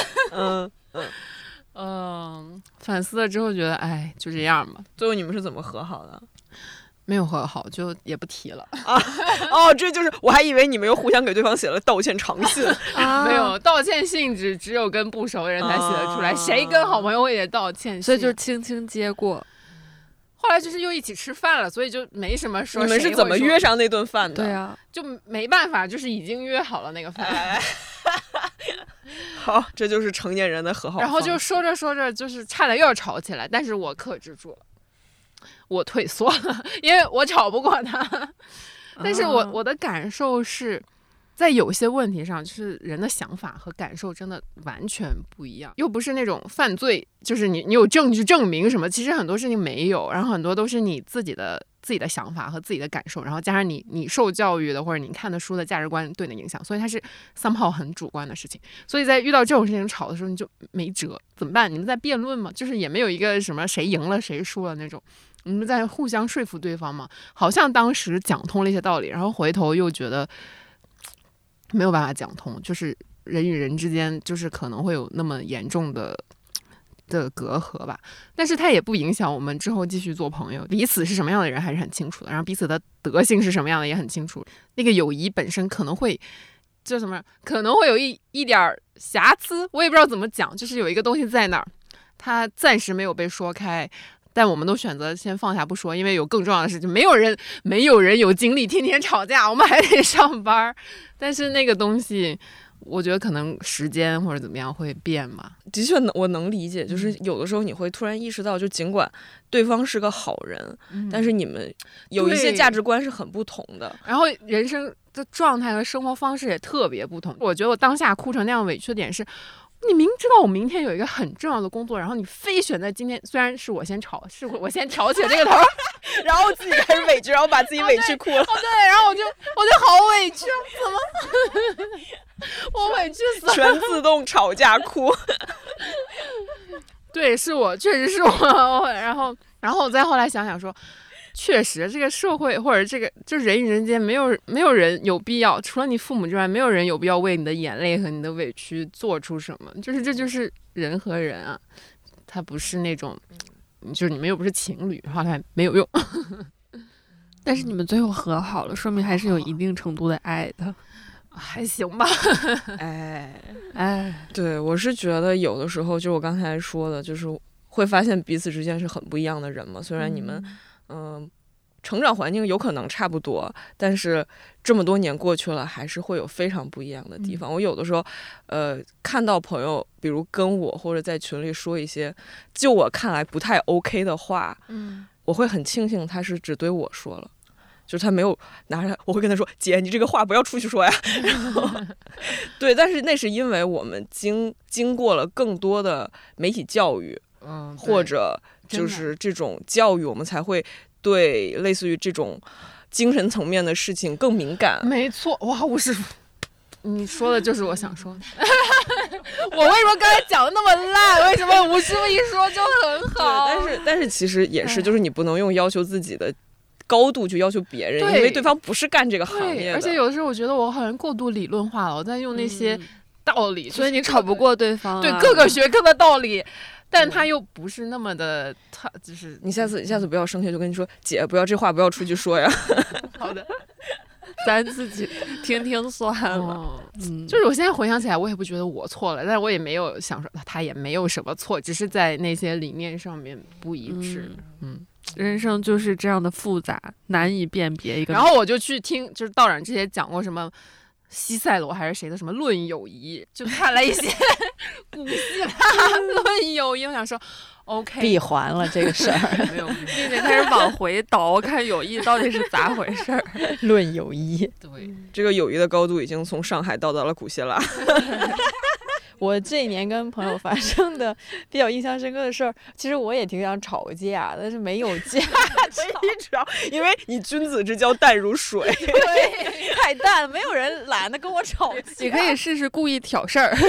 反思了之后觉得，哎，就这样吧。 最后你们是怎么和好的？ 没有和好，就也不提了。 这就是我还以为你们又互相给对方写了道歉长信。 没有道歉信只有跟不熟的人才写得出来，谁跟好朋友会写道歉信？ 所以就轻轻接过。 后来就是又一起吃饭了，所以就没什么说。 你们是怎么约上那顿饭的？ 对啊， 就没办法，就是已经约好了那个饭。 好，这就是成年人的和好。 然后就说着，就是差点又要吵起来，但是我克制住了，我退缩了，因为我吵不过他。但是我的感受是，在有些问题上，就是人的想法和感受真的完全不一样，又不是那种犯罪，就是你有证据证明什么，其实很多事情没有，然后很多都是你自己的想法和自己的感受，然后加上你受教育的或者你看的书的价值观对你的影响，所以它是 somehow 很主观的事情。所以在遇到这种事情吵的时候，你就没辙，怎么办？你们在辩论吗？就是也没有一个什么谁赢了谁输了那种。你们在互相说服对方嘛？好像当时讲通了一些道理，然后回头又觉得没有办法讲通，就是人与人之间就是可能会有那么严重的隔阂吧。但是它也不影响我们之后继续做朋友，彼此是什么样的人还是很清楚的，然后彼此的德性是什么样的也很清楚。那个友谊本身可能会就什么，可能会有一点瑕疵，我也不知道怎么讲，就是有一个东西在那儿，它暂时没有被说开。但我们都选择先放下不说，因为有更重要的事情。没有人有精力天天吵架，我们还得上班。但是那个东西，我觉得可能时间或者怎么样会变嘛。 的确，我能理解，就是有的时候你会突然意识到，就尽管对方是个好人，但是你们有一些价值观是很不同的， 然后人生的状态和生活方式也特别不同。我觉得我当下哭成那样委屈的点是，你明知道我明天有一个很重要的工作，然后你非选在今天，虽然是我先吵，是我先挑起了这个头， 然后自己开始委屈，然后把自己委屈哭了。 对，然后我就好委屈，怎么？我委屈死了， 全自动吵架哭。 对，是我，确实是我。然后我再后来想想说，确实这个社会或者这个就是人与人间没有人有必要，除了你父母之外，没有人有必要为你的眼泪和你的委屈做出什么。就是这就是人和人啊，他不是那种，就是你们又不是情侣，然后他没有用。 但是你们最后和好了，说明还是有一定程度的爱的。 还行吧。 对，我是觉得有的时候就我刚才说的，就是会发现彼此之间是很不一样的人嘛。虽然你们成长环境有可能差不多，但是这么多年过去了，还是会有非常不一样的地方。我有的时候看到朋友比如跟我或者在群里说一些就我看来不太 OK 的话，我会很庆幸他是只对我说了，就是他没有拿着，我会跟他说姐你这个话不要出去说呀。对，但是那是因为我们经过了更多的媒体教育，或者就是这种教育，我们才会对类似于这种精神层面的事情更敏感。 没错，哇，吴师傅，你说的就是我想说的。我为什么刚才讲的那么烂？为什么吴师傅一说就很好？ 但是其实也是，就是你不能用要求自己的高度去要求别人，因为对方不是干这个行业的。 而且有的时候我觉得我好像过度理论化了，我在用那些道理， 所以你吵不过对方。 对各个学科的道理。但他又不是那么的，他就是你下次不要生气，就跟你说姐，不要这话不要出去说呀。 好的， 咱自己听听算了。 就是我现在回想起来，我也不觉得我错了，但我也没有想说他也没有什么错，只是在那些理念上面不一致。 人生就是这样的复杂，难以辨别一个。 然后我就去听，就是道长之前讲过什么西塞罗还是谁的什么论友谊，就看了一些古希腊论友谊，我想说 OK 闭环了这个事儿。 没有并且开始往回倒，看友谊到底是咋回事儿。 论友谊， 对， 这个友谊的高度已经从上海到达了古希腊。 我这一年跟朋友发生的比较印象深刻的事儿，其实我也挺想吵架，但是没有架吵， 因为你君子之交淡如水。 对，太淡了，没有人懒得跟我吵架。 你可以试试故意挑事儿。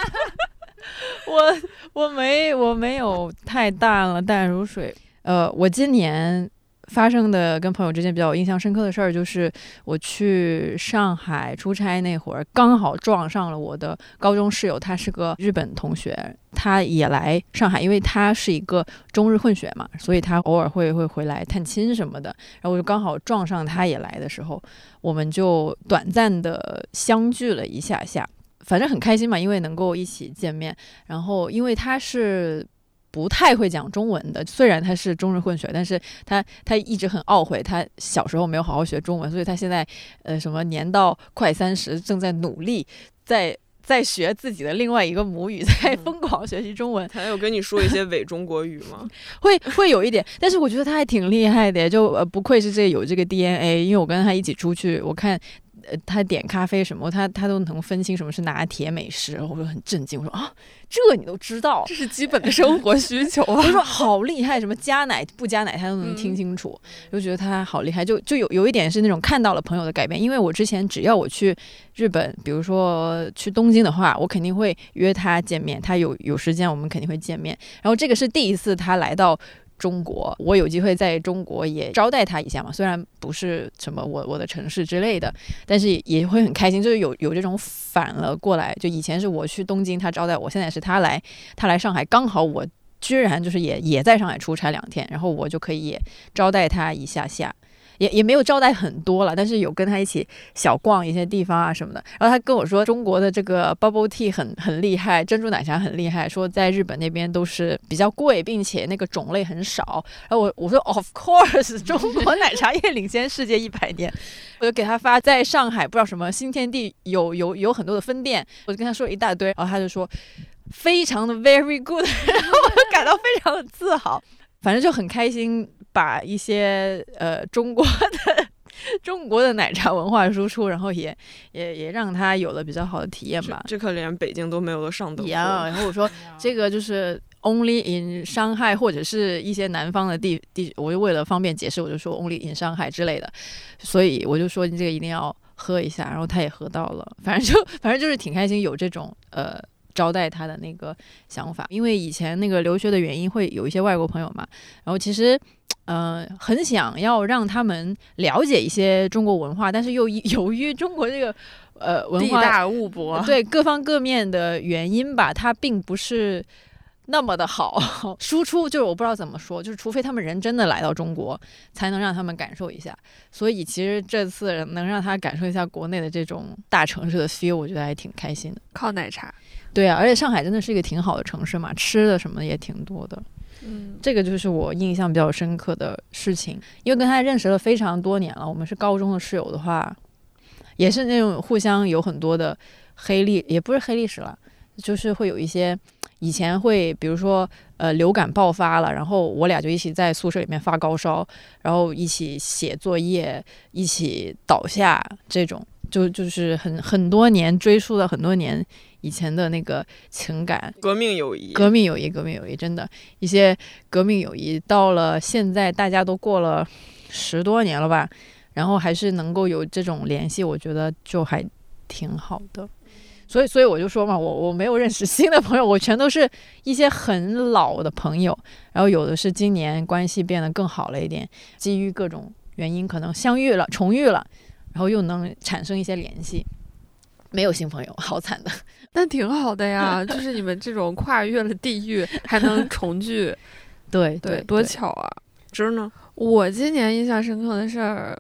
我没有太淡了，淡如水。我今年发生的跟朋友之间比较印象深刻的事儿，就是我去上海出差那会儿，刚好撞上了我的高中室友，他是个日本同学，他也来上海，因为他是一个中日混血嘛，所以他偶尔会回来探亲什么的。然后我就刚好撞上他也来的时候，我们就短暂的相聚了一下下，反正很开心嘛，因为能够一起见面。然后因为他是不太会讲中文的，虽然他是中日混血，但是他一直很懊悔，他小时候没有好好学中文，所以他现在什么年到快30，正在努力在学自己的另外一个母语，在疯狂学习中文。 他有跟你说一些伪中国语吗？ 会有一点，但是我觉得他还挺厉害的，就不愧是有这个 DNA， 因为我跟他一起出去，我看他点咖啡什么，他都能分清什么是拿铁美式，然后我就很震惊，我说啊，这你都知道， 这是基本的生活需求啊！ 我就说好厉害，什么加奶不加奶他都能听清楚，就觉得他好厉害，就有一点是那种看到了朋友的改变，因为我之前只要我去日本，比如说去东京的话，我肯定会约他见面，他有时间我们肯定会见面，然后这个是第一次他来到中国，我有机会在中国也招待他一下嘛，虽然不是什么我的城市之类的，但是也会很开心，就是有这种反了过来，就以前是我去东京他招待我，现在是他来上海，刚好我居然就是也在上海出差2天，然后我就可以也招待他一下下。也没有招待很多了，但是有跟他一起小逛一些地方啊什么的。然后他跟我说中国的这个 bubble tea 很厉害，珍珠奶茶很厉害，说在日本那边都是比较贵，并且那个种类很少。然后我说 of course， 中国奶茶业领先世界100年。我就给他发在上海不知道什么新天地有很多的分店，我就跟他说一大堆，然后他就说非常的 very good， 然后我就感到非常的自豪，反正就很开心。把一些中国的奶茶文化输出，然后也让他有了比较好的体验吧。 这可连北京都没有的上等货。 然后我说这个就是 only in 上海或者是一些南方的地，我就为了方便解释，我就说 only in 上海之类的，所以我就说你这个一定要喝一下，然后他也喝到了，反正就是挺开心，有这种招待他的那个想法，因为以前那个留学的原因会有一些外国朋友嘛，然后其实很想要让他们了解一些中国文化，但是又由于中国这个文化地大物博， 对各方各面的原因吧，它并不是那么的好输出，就是我不知道怎么说，就是除非他们人真的来到中国，才能让他们感受一下。所以其实这次能让他感受一下国内的这种大城市的 feel， 我觉得还挺开心的。 靠奶茶。 对啊，而且上海真的是一个挺好的城市嘛，吃的什么的也挺多的。这个就是我印象比较深刻的事情，因为跟他认识了非常多年了，我们是高中的室友的话，也是那种互相有很多的也不是黑历史了，就是会有一些以前会比如说流感爆发了，然后我俩就一起在宿舍里面发高烧，然后一起写作业，一起倒下，这种就是很多年追溯了很多年以前的那个情感， 革命友谊， 真的一些革命友谊，到了现在大家都过了10多年了吧，然后还是能够有这种联系，我觉得就还挺好的。所以我就说嘛，我没有认识新的朋友，我全都是一些很老的朋友，然后有的是今年关系变得更好了一点，基于各种原因可能相遇了重遇了，然后又能产生一些联系。没有新朋友，好惨的。 但挺好的呀，就是你们这种跨越了地域还能重聚， 对， 多巧啊！ 真呢？ 我今年印象深刻的事儿，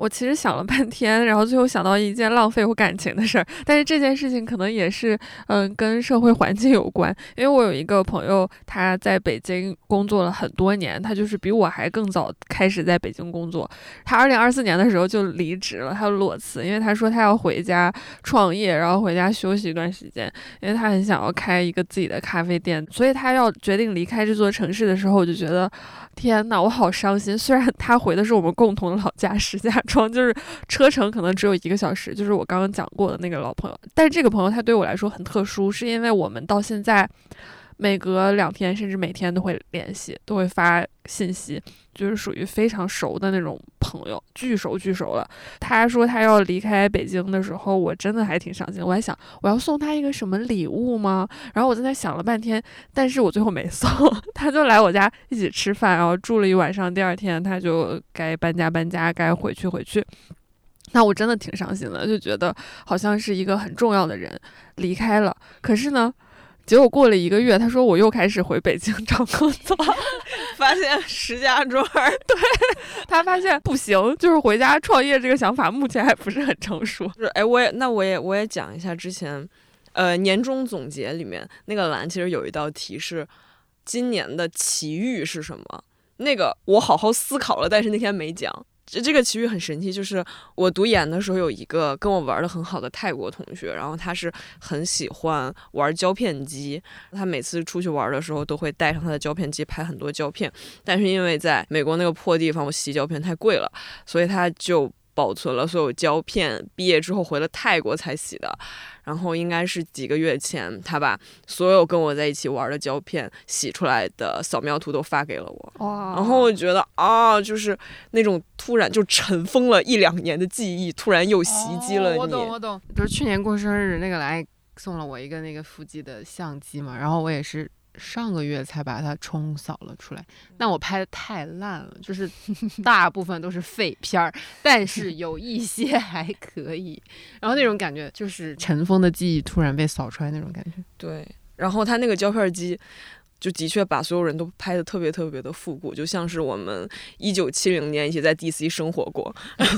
我其实想了半天，然后最后想到一件浪费我感情的事儿，但是这件事情可能也是跟社会环境有关。因为我有一个朋友，他在北京工作了很多年，他就是比我还更早开始在北京工作。他2024年的时候就离职了，他裸辞，因为他说他要回家创业，然后回家休息一段时间，因为他很想要开一个自己的咖啡店。所以他要决定离开这座城市的时候，我就觉得天哪，我好伤心。虽然他回的是我们共同的老家石家庄，就是车程可能只有1个小时，就是我刚刚讲过的那个老朋友。但是这个朋友他对我来说很特殊，是因为我们到现在每隔2天甚至每天都会联系，都会发信息，就是属于非常熟的那种朋友，巨熟了。他说他要离开北京的时候，我真的还挺伤心。我还想我要送他一个什么礼物吗？然后我在那想了半天，但是我最后没送。他就来我家一起吃饭，然后住了一晚上，第2天他就该搬家，该回去。那我真的挺伤心的，就觉得好像是一个很重要的人离开了。可是呢，结果过了1个月，他说我又开始回北京找工作， 发现石家庄， 对，他发现不行，就是回家创业这个想法目前还不是很成熟。 我也讲一下之前，年终总结里面那个栏其实有一道题是今年的奇遇是什么，那个我好好思考了，但是那天没讲。这个奇遇很神奇，就是我读研的时候有一个跟我玩的很好的泰国同学，然后他是很喜欢玩胶片机，他每次出去玩的时候都会带上他的胶片机拍很多胶片，但是因为在美国那个破地方，我洗胶片太贵了，所以他就保存了所有胶片，毕业之后回了泰国才洗的。然后应该是几个月前，他把所有跟我在一起玩的胶片洗出来的扫描图都发给了我。然后我觉得就是那种突然就尘封了1-2年的记忆，突然又袭击了你。 我懂，就是去年过生日，那个来送了我一个那个富基的相机嘛，然后我也是上个月才把它冲扫了出来，但我拍的太烂了，就是大部分都是废片儿，但是有一些还可以。然后那种感觉就是尘封的记忆突然被扫出来那种感觉。 对，然后他那个胶片机就的确把所有人都拍得特别特别的复古，就像是我们1970年一起在 DC 生活过。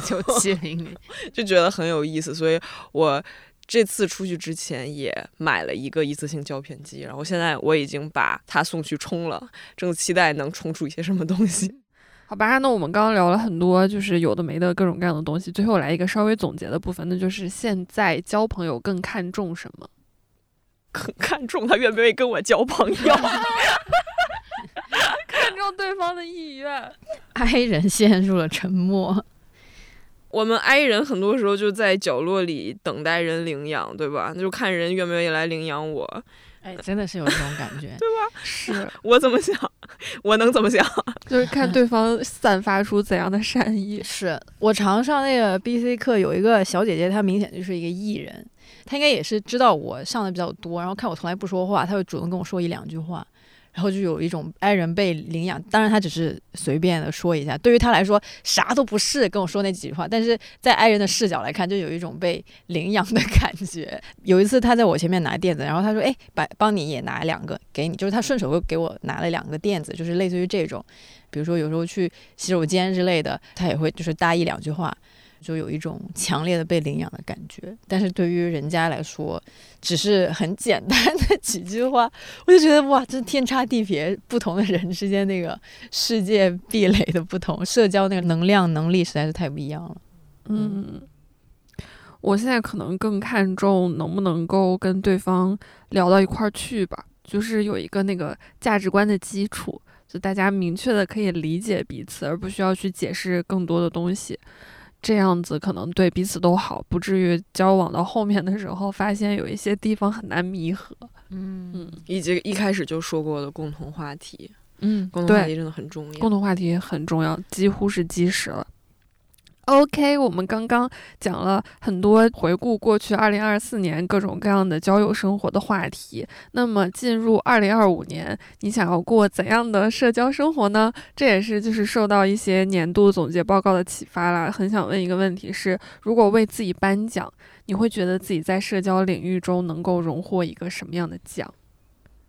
1970年就觉得很有意思，所以我这次出去之前也买了一个一次性胶片机，然后现在我已经把它送去冲了，正期待能冲出一些什么东西。 好吧，那我们刚刚聊了很多，就是有的没的各种各样的东西，最后来一个稍微总结的部分，那就是现在交朋友更看重什么？ 更看重他愿不愿意跟我交朋友。 看重对方的意愿。 I 人陷入了沉默。 我们 I 人很多时候就在角落里等待人领养，对吧？就看人愿不愿意来领养我。 哎，真的是有这种感觉。 对吧？ 是我怎么想，我能怎么想？ 就是看对方散发出怎样的善意。 是我常上那个 BC 课，有一个小姐姐，她明显就是一个 E 人，她应该也是知道我上的比较多，然后看我从来不说话，她会主动跟我说1-2句话。然后就有一种 I 人被领养，当然他只是随便的说一下，对于他来说啥都不是，跟我说那几句话，但是在 I 人的视角来看，就有一种被领养的感觉。有一次他在我前面拿垫子，然后他说帮你也拿2个给你，就是他顺手会给我拿了2个垫子，就是类似于这种，比如说有时候去洗手间之类的，他也会就是搭1-2句话，就有一种强烈的被领养的感觉。但是对于人家来说只是很简单的几句话，我就觉得哇，这天差地别，不同的人之间那个世界壁垒的不同，社交那个能量能力实在是太不一样了。 我现在可能更看重能不能够跟对方聊到一块儿去吧，就是有一个那个价值观的基础，就大家明确的可以理解彼此，而不需要去解释更多的东西，这样子可能对彼此都好，不至于交往到后面的时候发现有一些地方很难弥合。 以及一开始就说过的共同话题，共同话题真的很重要， 共同话题很重要，几乎是基石了。OK， 我们刚刚讲了很多回顾过去2024年各种各样的交友生活的话题。那么进入2025年，你想要过怎样的社交生活呢？这也是就是受到一些年度总结报告的启发啦。很想问一个问题是，如果为自己颁奖，你会觉得自己在社交领域中能够荣获一个什么样的奖？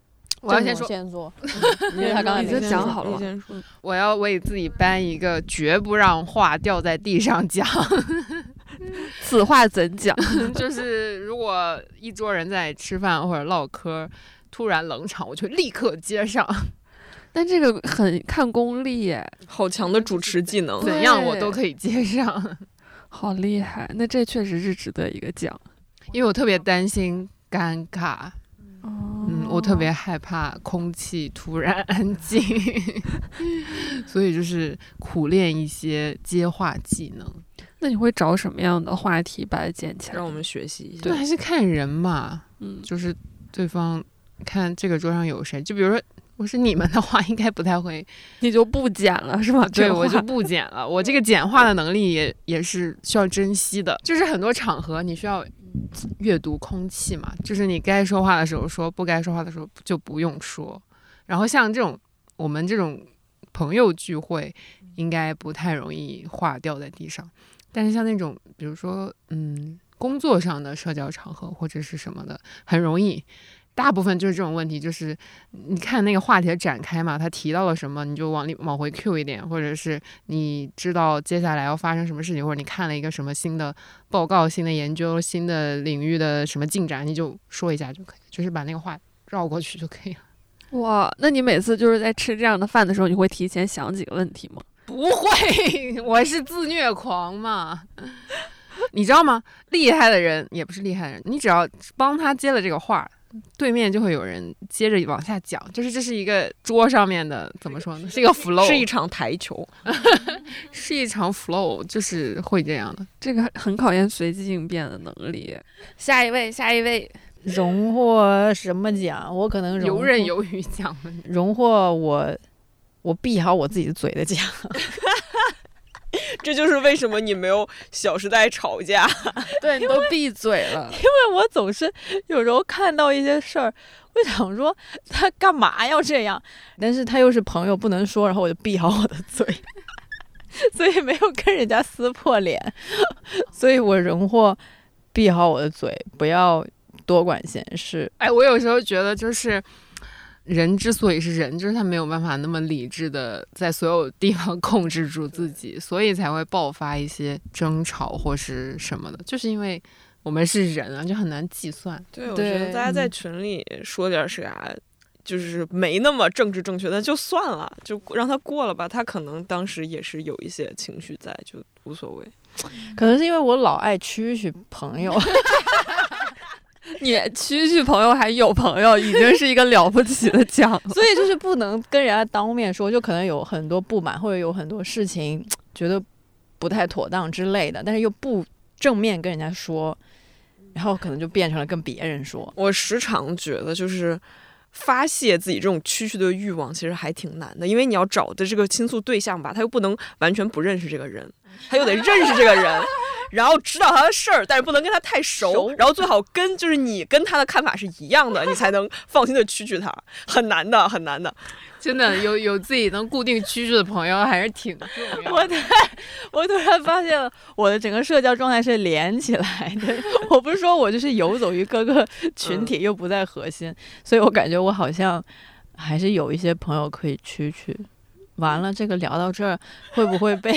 我要先说， 先做，因为他刚才已经讲好了你先说。 我要为自己颁一个绝不让话掉在地上奖。 此话怎讲？ 就是如果一桌人在吃饭或者唠嗑，突然冷场，我就立刻接上。 但这个很看功力耶， 好强的主持技能， 怎样我都可以接上。 好厉害。那这确实是值得一个奖。 因为我特别担心尴尬。我特别害怕空气突然安静，所以就是苦练一些接话技能。 那你会找什么样的话题把它捡起来？ 让我们学习一下。 对，还是看人嘛。就是对方看这个桌上有谁，就比如说我是你们的话，应该不太会， 你就不捡了是吗？ 对，我就不捡了。我这个简化的能力也是需要珍惜的。就是很多场合你需要阅读空气嘛，就是你该说话的时候说，不该说话的时候就不用说。然后像我们这种朋友聚会，应该不太容易话掉在地上。但是像那种比如说工作上的社交场合或者是什么的，很容易。大部分就是这种问题，就是你看那个话题的展开嘛，他提到了什么，你就往回 Q 一点，或者是你知道接下来要发生什么事情，或者你看了一个什么新的报告、新的研究、新的领域的什么进展，你就说一下就可以，就是把那个话绕过去就可以了。 哇，那你每次就是在吃这样的饭的时候，你会提前想几个问题吗？ 不会，我是自虐狂嘛。你知道吗？厉害的人也不是厉害的人，你只要帮他接了这个话，对面就会有人接着往下讲，就是这是一个桌上面的怎么说呢？是一个 flow， 是一场台球， 是一场 flow， 就是会这样的。 这个很考验随机应变的能力。下一位， 荣获什么奖？我可能游刃有余奖了。 荣获我闭好我自己的嘴的奖。 这就是为什么你没有《小时代》吵架。 对，你都闭嘴了。 因为我总是有时候看到一些事儿，我想说他干嘛要这样，但是他又是朋友不能说，然后我就闭好我的嘴，所以没有跟人家撕破脸。所以我荣获闭好我的嘴，不要多管闲事。 哎，我有时候觉得就是人之所以是人，就是他没有办法那么理智的在所有地方控制住自己，所以才会爆发一些争吵或是什么的，就是因为我们是人啊，就很难计算。 对，我觉得大家在群里说点啥，就是没那么政治正确，那就算了，就让他过了吧。他可能当时也是有一些情绪在，就无所谓。 可能是因为我老爱蛐朋友。 你区朋友还有朋友，已经是一个了不起的奖了。 所以就是不能跟人家当面说，就可能有很多不满，或者有很多事情觉得不太妥当之类的，但是又不正面跟人家说，然后可能就变成了跟别人说。 我时常觉得就是发泄自己这种区的欲望其实还挺难的，因为你要找的这个倾诉对象吧，他又不能完全不认识这个人，他又得认识这个人，然后知道他的事儿，但是不能跟他太熟，然后最好就是你跟他的看法是一样的，你才能放心的蛐他，很难的，很难的。 真的有自己能固定蛐的朋友还是挺重要的。 我突然发现了我的整个社交状态是连起来的。我不是说我就是游走于各个群体，又不在核心，所以我感觉我好像还是有一些朋友可以蛐。完了，这个聊到这儿，会不会被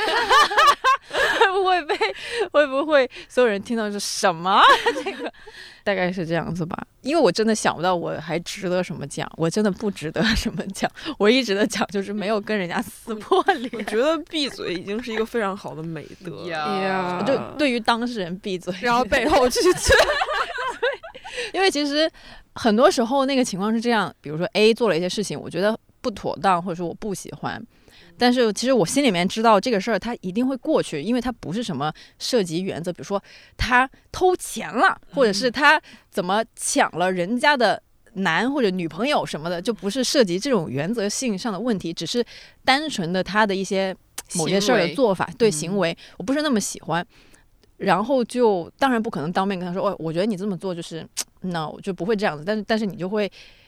会不会所有人听到是什么？这个大概是这样子吧。因为我真的想不到我还值得什么奖，我真的不值得什么奖。我一直的奖就是没有跟人家撕破脸。 我觉得闭嘴已经是一个非常好的美德呀。 就对于当事人闭嘴， 然后背后去因为其实很多时候那个情况是这样，比如说 A 做了一些事情，我觉得不妥当，或者说我不喜欢。但是其实我心里面知道这个事儿它一定会过去，因为它不是什么涉及原则，比如说他偷钱了，或者是他怎么抢了人家的男或者女朋友什么的，就不是涉及这种原则性上的问题，只是单纯的他的一些某些事儿的做法，对行为我不是那么喜欢。然后就当然不可能当面跟他说，我觉得你这么做就是那我就不会这样子，但是你就会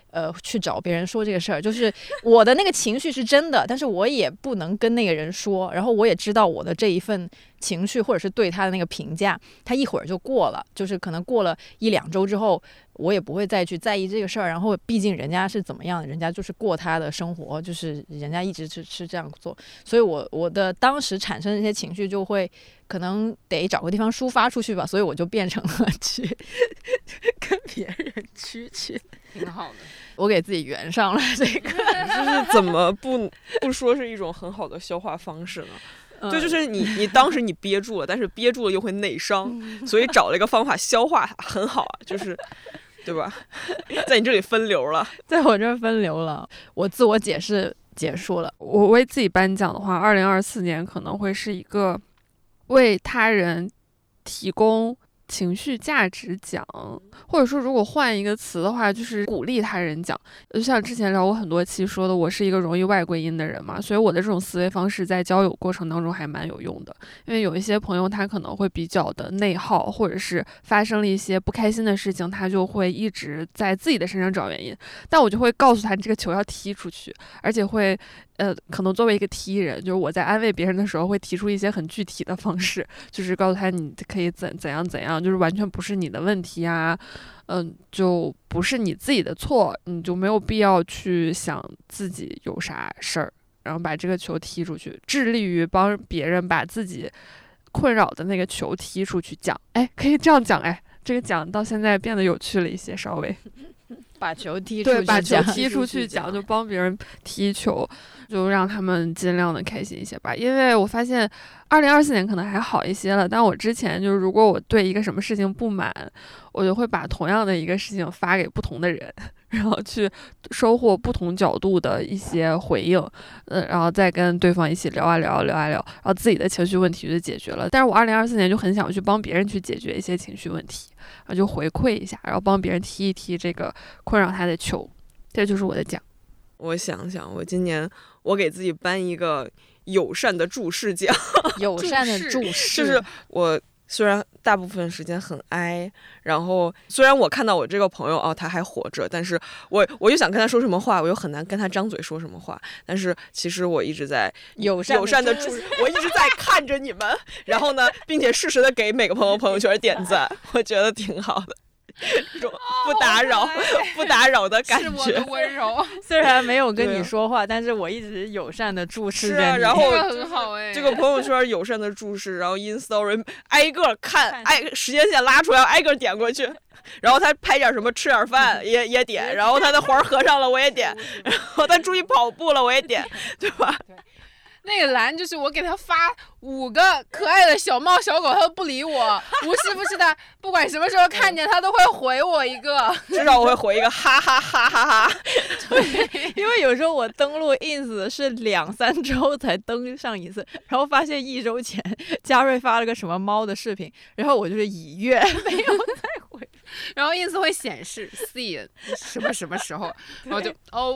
去找别人说这个事儿，就是我的那个情绪是真的，但是我也不能跟那个人说，然后我也知道我的这一份情绪或者是对他的那个评价，他一会儿就过了，就是可能过了1-2周之后，我也不会再去在意这个事儿，然后毕竟人家是怎么样，人家就是过他的生活，就是人家一直是这样做，所以我的当时产生的这些情绪就会可能得找个地方抒发出去吧，所以我就变成了去跟别人去， 挺好的。 我给自己圆上了这个。 就是怎么不说是一种很好的消化方式呢？对，就是你当时你憋住了，但是憋住了又会内伤，所以找了一个方法消化很好啊，就是对吧？在你这里分流了， 在我这儿分流了，我自我解释结束了。 我为自己颁奖的话，2024年可能会是一个为他人提供情绪价值奖，或者说如果换一个词的话，就是鼓励他人奖。就像之前聊过很多期说的，我是一个容易外归因的人嘛，所以我的这种思维方式在交友过程当中还蛮有用的。因为有一些朋友他可能会比较的内耗，或者是发生了一些不开心的事情，他就会一直在自己的身上找原因，但我就会告诉他，你这个球要踢出去，而且会可能作为一个踢人，就是我在安慰别人的时候会提出一些很具体的方式，就是告诉他你可以怎样，就是完全不是你的问题啊，就不是你自己的错，你就没有必要去想自己有啥事儿，然后把这个球踢出去，致力于帮别人把自己困扰的那个球踢出去讲，哎，可以这样讲，哎，这个讲到现在变得有趣了一些，稍微。 把球踢出去， 对，把球踢出去讲，就帮别人踢球，就让他们尽量的开心一些吧。因为我发现2024年可能还好一些了，但我之前就是如果我对一个什么事情不满，我就会把同样的一个事情发给不同的人，然后去收获不同角度的一些回应，然后再跟对方一起聊啊聊，然后自己的情绪问题就解决了。但是我2024年就很想去帮别人去解决一些情绪问题，然后就回馈一下，然后帮别人踢一踢这个困扰他的球，这就是我的奖。 我想想，我今年我给自己颁一个友善的注视奖， 友善的注视， 就是我虽然大部分时间很哀，然后虽然我看到我这个朋友他还活着，但是我又想跟他说什么话，我又很难跟他张嘴说什么话，但是其实我一直在友善的注视，我一直在看着你们，然后呢，并且适时的给每个朋友圈点赞，我觉得挺好的。这种不打扰的感觉， 是我的温柔。 虽然没有跟你说话，但是我一直友善的注视着你。 然后很好哎， 这个朋友圈友善的注视，然后 in story 挨个看，时间线拉出来，挨个点过去。然后他拍点什么，吃点饭也点，然后他的环合上了我也点，然后他出去跑步了我也点，对吧？ 对。那个蓝就是我给他发5个可爱的小猫小狗，他都不理我，无时不时的，不管什么时候看见他都会回我一个， 至少我会回一个哈哈哈哈哈。 对，因为有时候我登录 ins 是2-3周才登上一次，然后发现1周前嘉瑞发了个什么猫的视频，然后我就是已阅，没有再回。 然后 ins 会显示 see 什么时候，然后就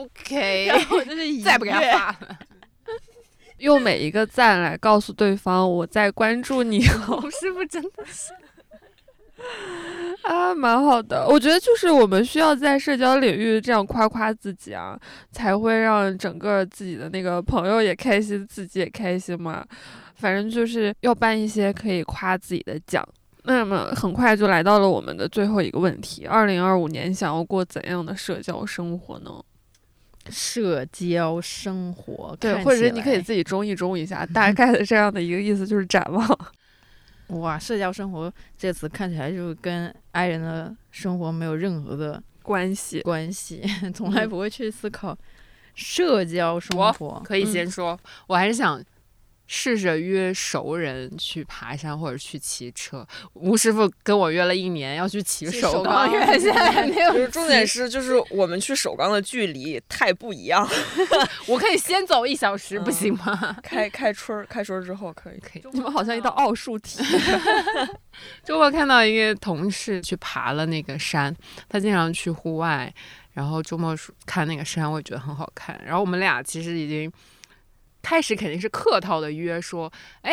OK， 然后就是再不给他发了。 用每一个赞来告诉对方我在关注你， 我是不是真的是啊，蛮好的。我觉得就是我们需要在社交领域这样夸夸自己啊，才会让整个自己的那个朋友也开心，自己也开心嘛。反正就是要办一些可以夸自己的奖。那么很快就来到了我们的最后一个问题：2025年想要过怎样的社交生活呢？ 社交生活， 对，或者你可以自己中一下，大概的这样的一个意思就是展望。 哇，社交生活这个词看起来就跟爱人的生活没有任何的关系， 从来不会去思考社交生活。 我可以先说，我还是想试着约熟人去爬山或者去骑车。吴师傅跟我约了1年要去骑首钢院，现在还没有。 就是重点是，就是我们去首钢的距离太不一样。 我可以先走1小时，不行吗？ 开春之后可以。 你们好像一道奥数题。 周末看到一个同事去爬了那个山，他经常去户外，然后周末看那个山，我也觉得很好看。然后我们俩其实已经开始肯定是客套的约说，哎，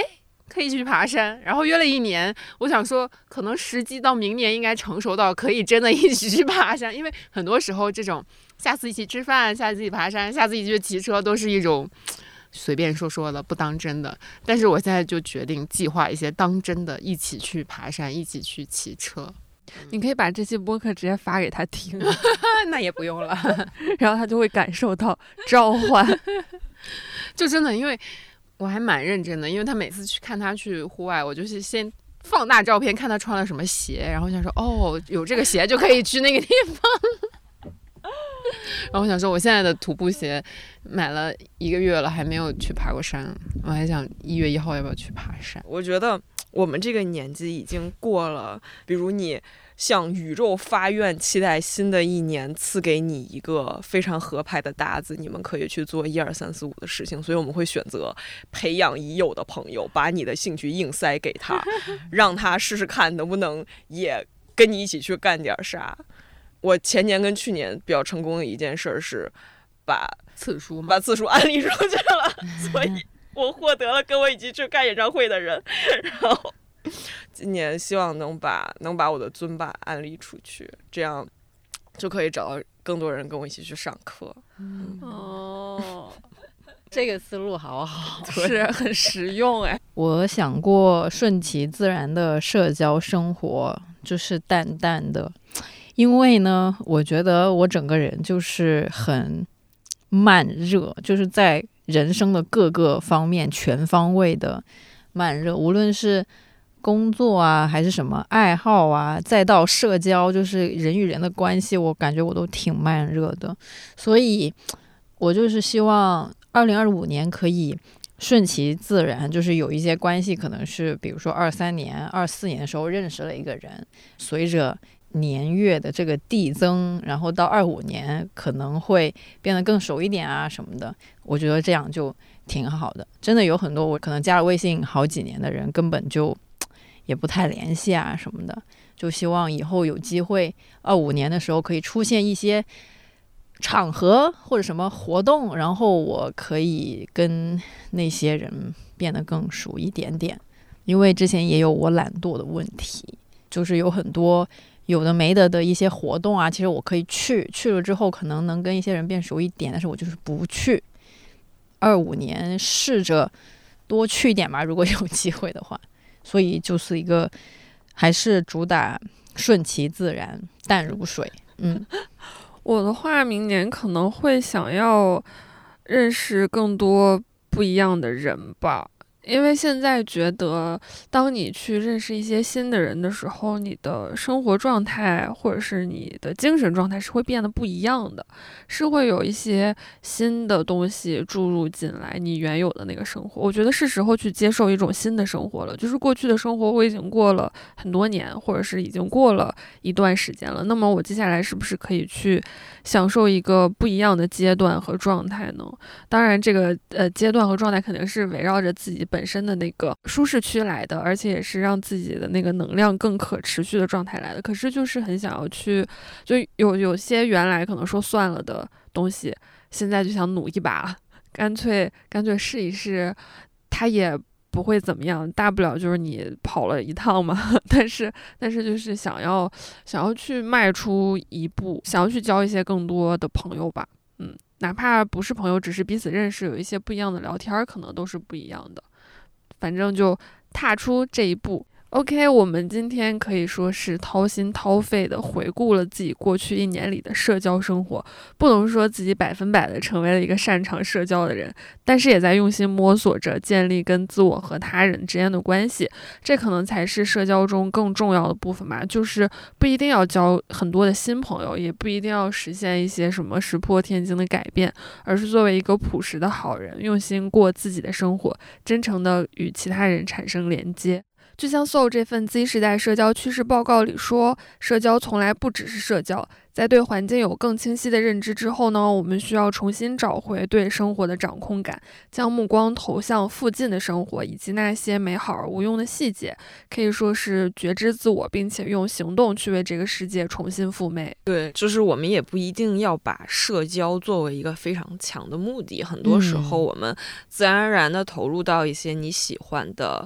可以去爬山，然后约了1年。我想说，可能时机到明年应该成熟到可以真的一起去爬山，因为很多时候这种下次一起吃饭，下次一起爬山，下次一起去骑车，都是一种随便说说的，不当真的。但是我现在就决定计划一些当真的，一起去爬山，一起去骑车。 你可以把这期播客直接发给他听， 那也不用了， 然后他就会感受到召唤。 就真的，因为我还蛮认真的，因为他每次去看他去户外，我就是先放大照片看他穿了什么鞋，然后想说哦，有这个鞋就可以去那个地方。然后我想说，我现在的徒步鞋买了1个月了，还没有去爬过山。我还想1月1号要不要去爬山？ 我觉得我们这个年纪已经过了，比如你向宇宙发愿，期待新的一年赐给你一个非常合拍的搭子，你们可以去做1、2、3、4、5的事情。所以我们会选择培养已有的朋友，把你的兴趣硬塞给他，让他试试看能不能也跟你一起去干点啥。我前年跟去年比较成功的一件事是把次数安利出去了，所以我获得了跟我一起去看演唱会的人。然后今年希望能把我的尊巴安利出去，这样就可以找到更多人跟我一起去上课。 哦， 这个思路好好， 是很实用哎。 我想过顺其自然的社交生活，就是淡淡的。因为呢，我觉得我整个人就是很慢热，就是在人生的各个方面全方位的慢热，无论是工作啊，还是什么爱好啊，再到社交，就是人与人的关系，我感觉我都挺慢热的。所以我就是希望2025年可以顺其自然，就是有一些关系可能是比如说23年、24年的时候认识了一个人，随着年月的这个递增，然后到25年可能会变得更熟一点啊什么的，我觉得这样就挺好的。真的有很多我可能加了微信好几年的人根本就也不太联系啊什么的，就希望以后有机会25年的时候可以出现一些场合或者什么活动，然后我可以跟那些人变得更熟一点点。因为之前也有我懒惰的问题，就是有很多有的没的的一些活动啊，其实我可以去了之后可能能跟一些人变熟一点，但是我就是不去。25年试着多去一点吧，如果有机会的话。所以就是一个还是主打顺其自然，淡如水。 我的话，明年可能会想要认识更多不一样的人吧。因为现在觉得，当你去认识一些新的人的时候，你的生活状态或者是你的精神状态是会变得不一样的，是会有一些新的东西注入进来你原有的那个生活。我觉得是时候去接受一种新的生活了，就是过去的生活我已经过了很多年，或者是已经过了一段时间了，那么我接下来是不是可以去享受一个不一样的阶段和状态呢？当然这个阶段和状态肯定是围绕着自己本身的那个舒适区来的，而且也是让自己的那个能量更可持续的状态来的。可是就是很想要去，就有些原来可能说算了的东西，现在就想努一把，干脆试一试，它也不会怎么样，大不了就是你跑了一趟嘛。但是就是想要去迈出一步，想要去交一些更多的朋友吧。哪怕不是朋友，只是彼此认识，有一些不一样的聊天，可能都是不一样的。反正就踏出这一步。OK， 我们今天可以说是掏心掏肺的回顾了自己过去1年里的社交生活，不能说自己100%的成为了一个擅长社交的人，但是也在用心摸索着建立跟自我和他人之间的关系，这可能才是社交中更重要的部分吧。就是不一定要交很多的新朋友，也不一定要实现一些什么石破天惊的改变，而是作为一个朴实的好人，用心过自己的生活，真诚的与其他人产生连接。就像 Soul 这份 Z 时代社交趋势报告里说，社交从来不只是社交，在对环境有更清晰的认知之后呢，我们需要重新找回对生活的掌控感，将目光投向附近的生活以及那些美好而无用的细节，可以说是觉知自我，并且用行动去为这个世界重新复美。 对，就是我们也不一定要把社交作为一个非常强的目的，很多时候我们自然而然的投入到一些你喜欢的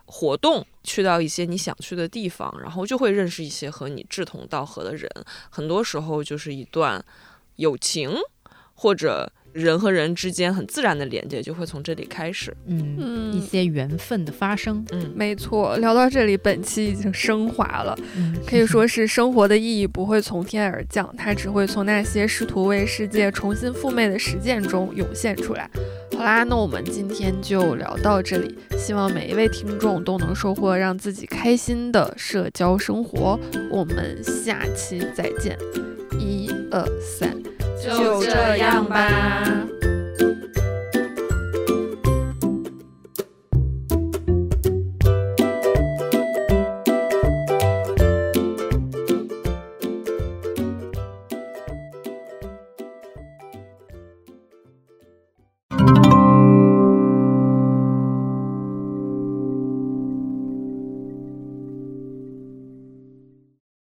活动，去到一些你想去的地方，然后就会认识一些和你志同道合的人。很多时候就是一段友情或者人和人之间很自然的连接就会从这里开始。 一些缘分的发生。 没错，聊到这里，本期已经升华了，可以说是生活的意义不会从天而降，它只会从那些试图为世界重新复媚的实践中涌现出来。好啦，那我们今天就聊到这里，希望每一位听众都能收获让自己开心的社交生活。我们下期再见，1、2、3， 就这样吧。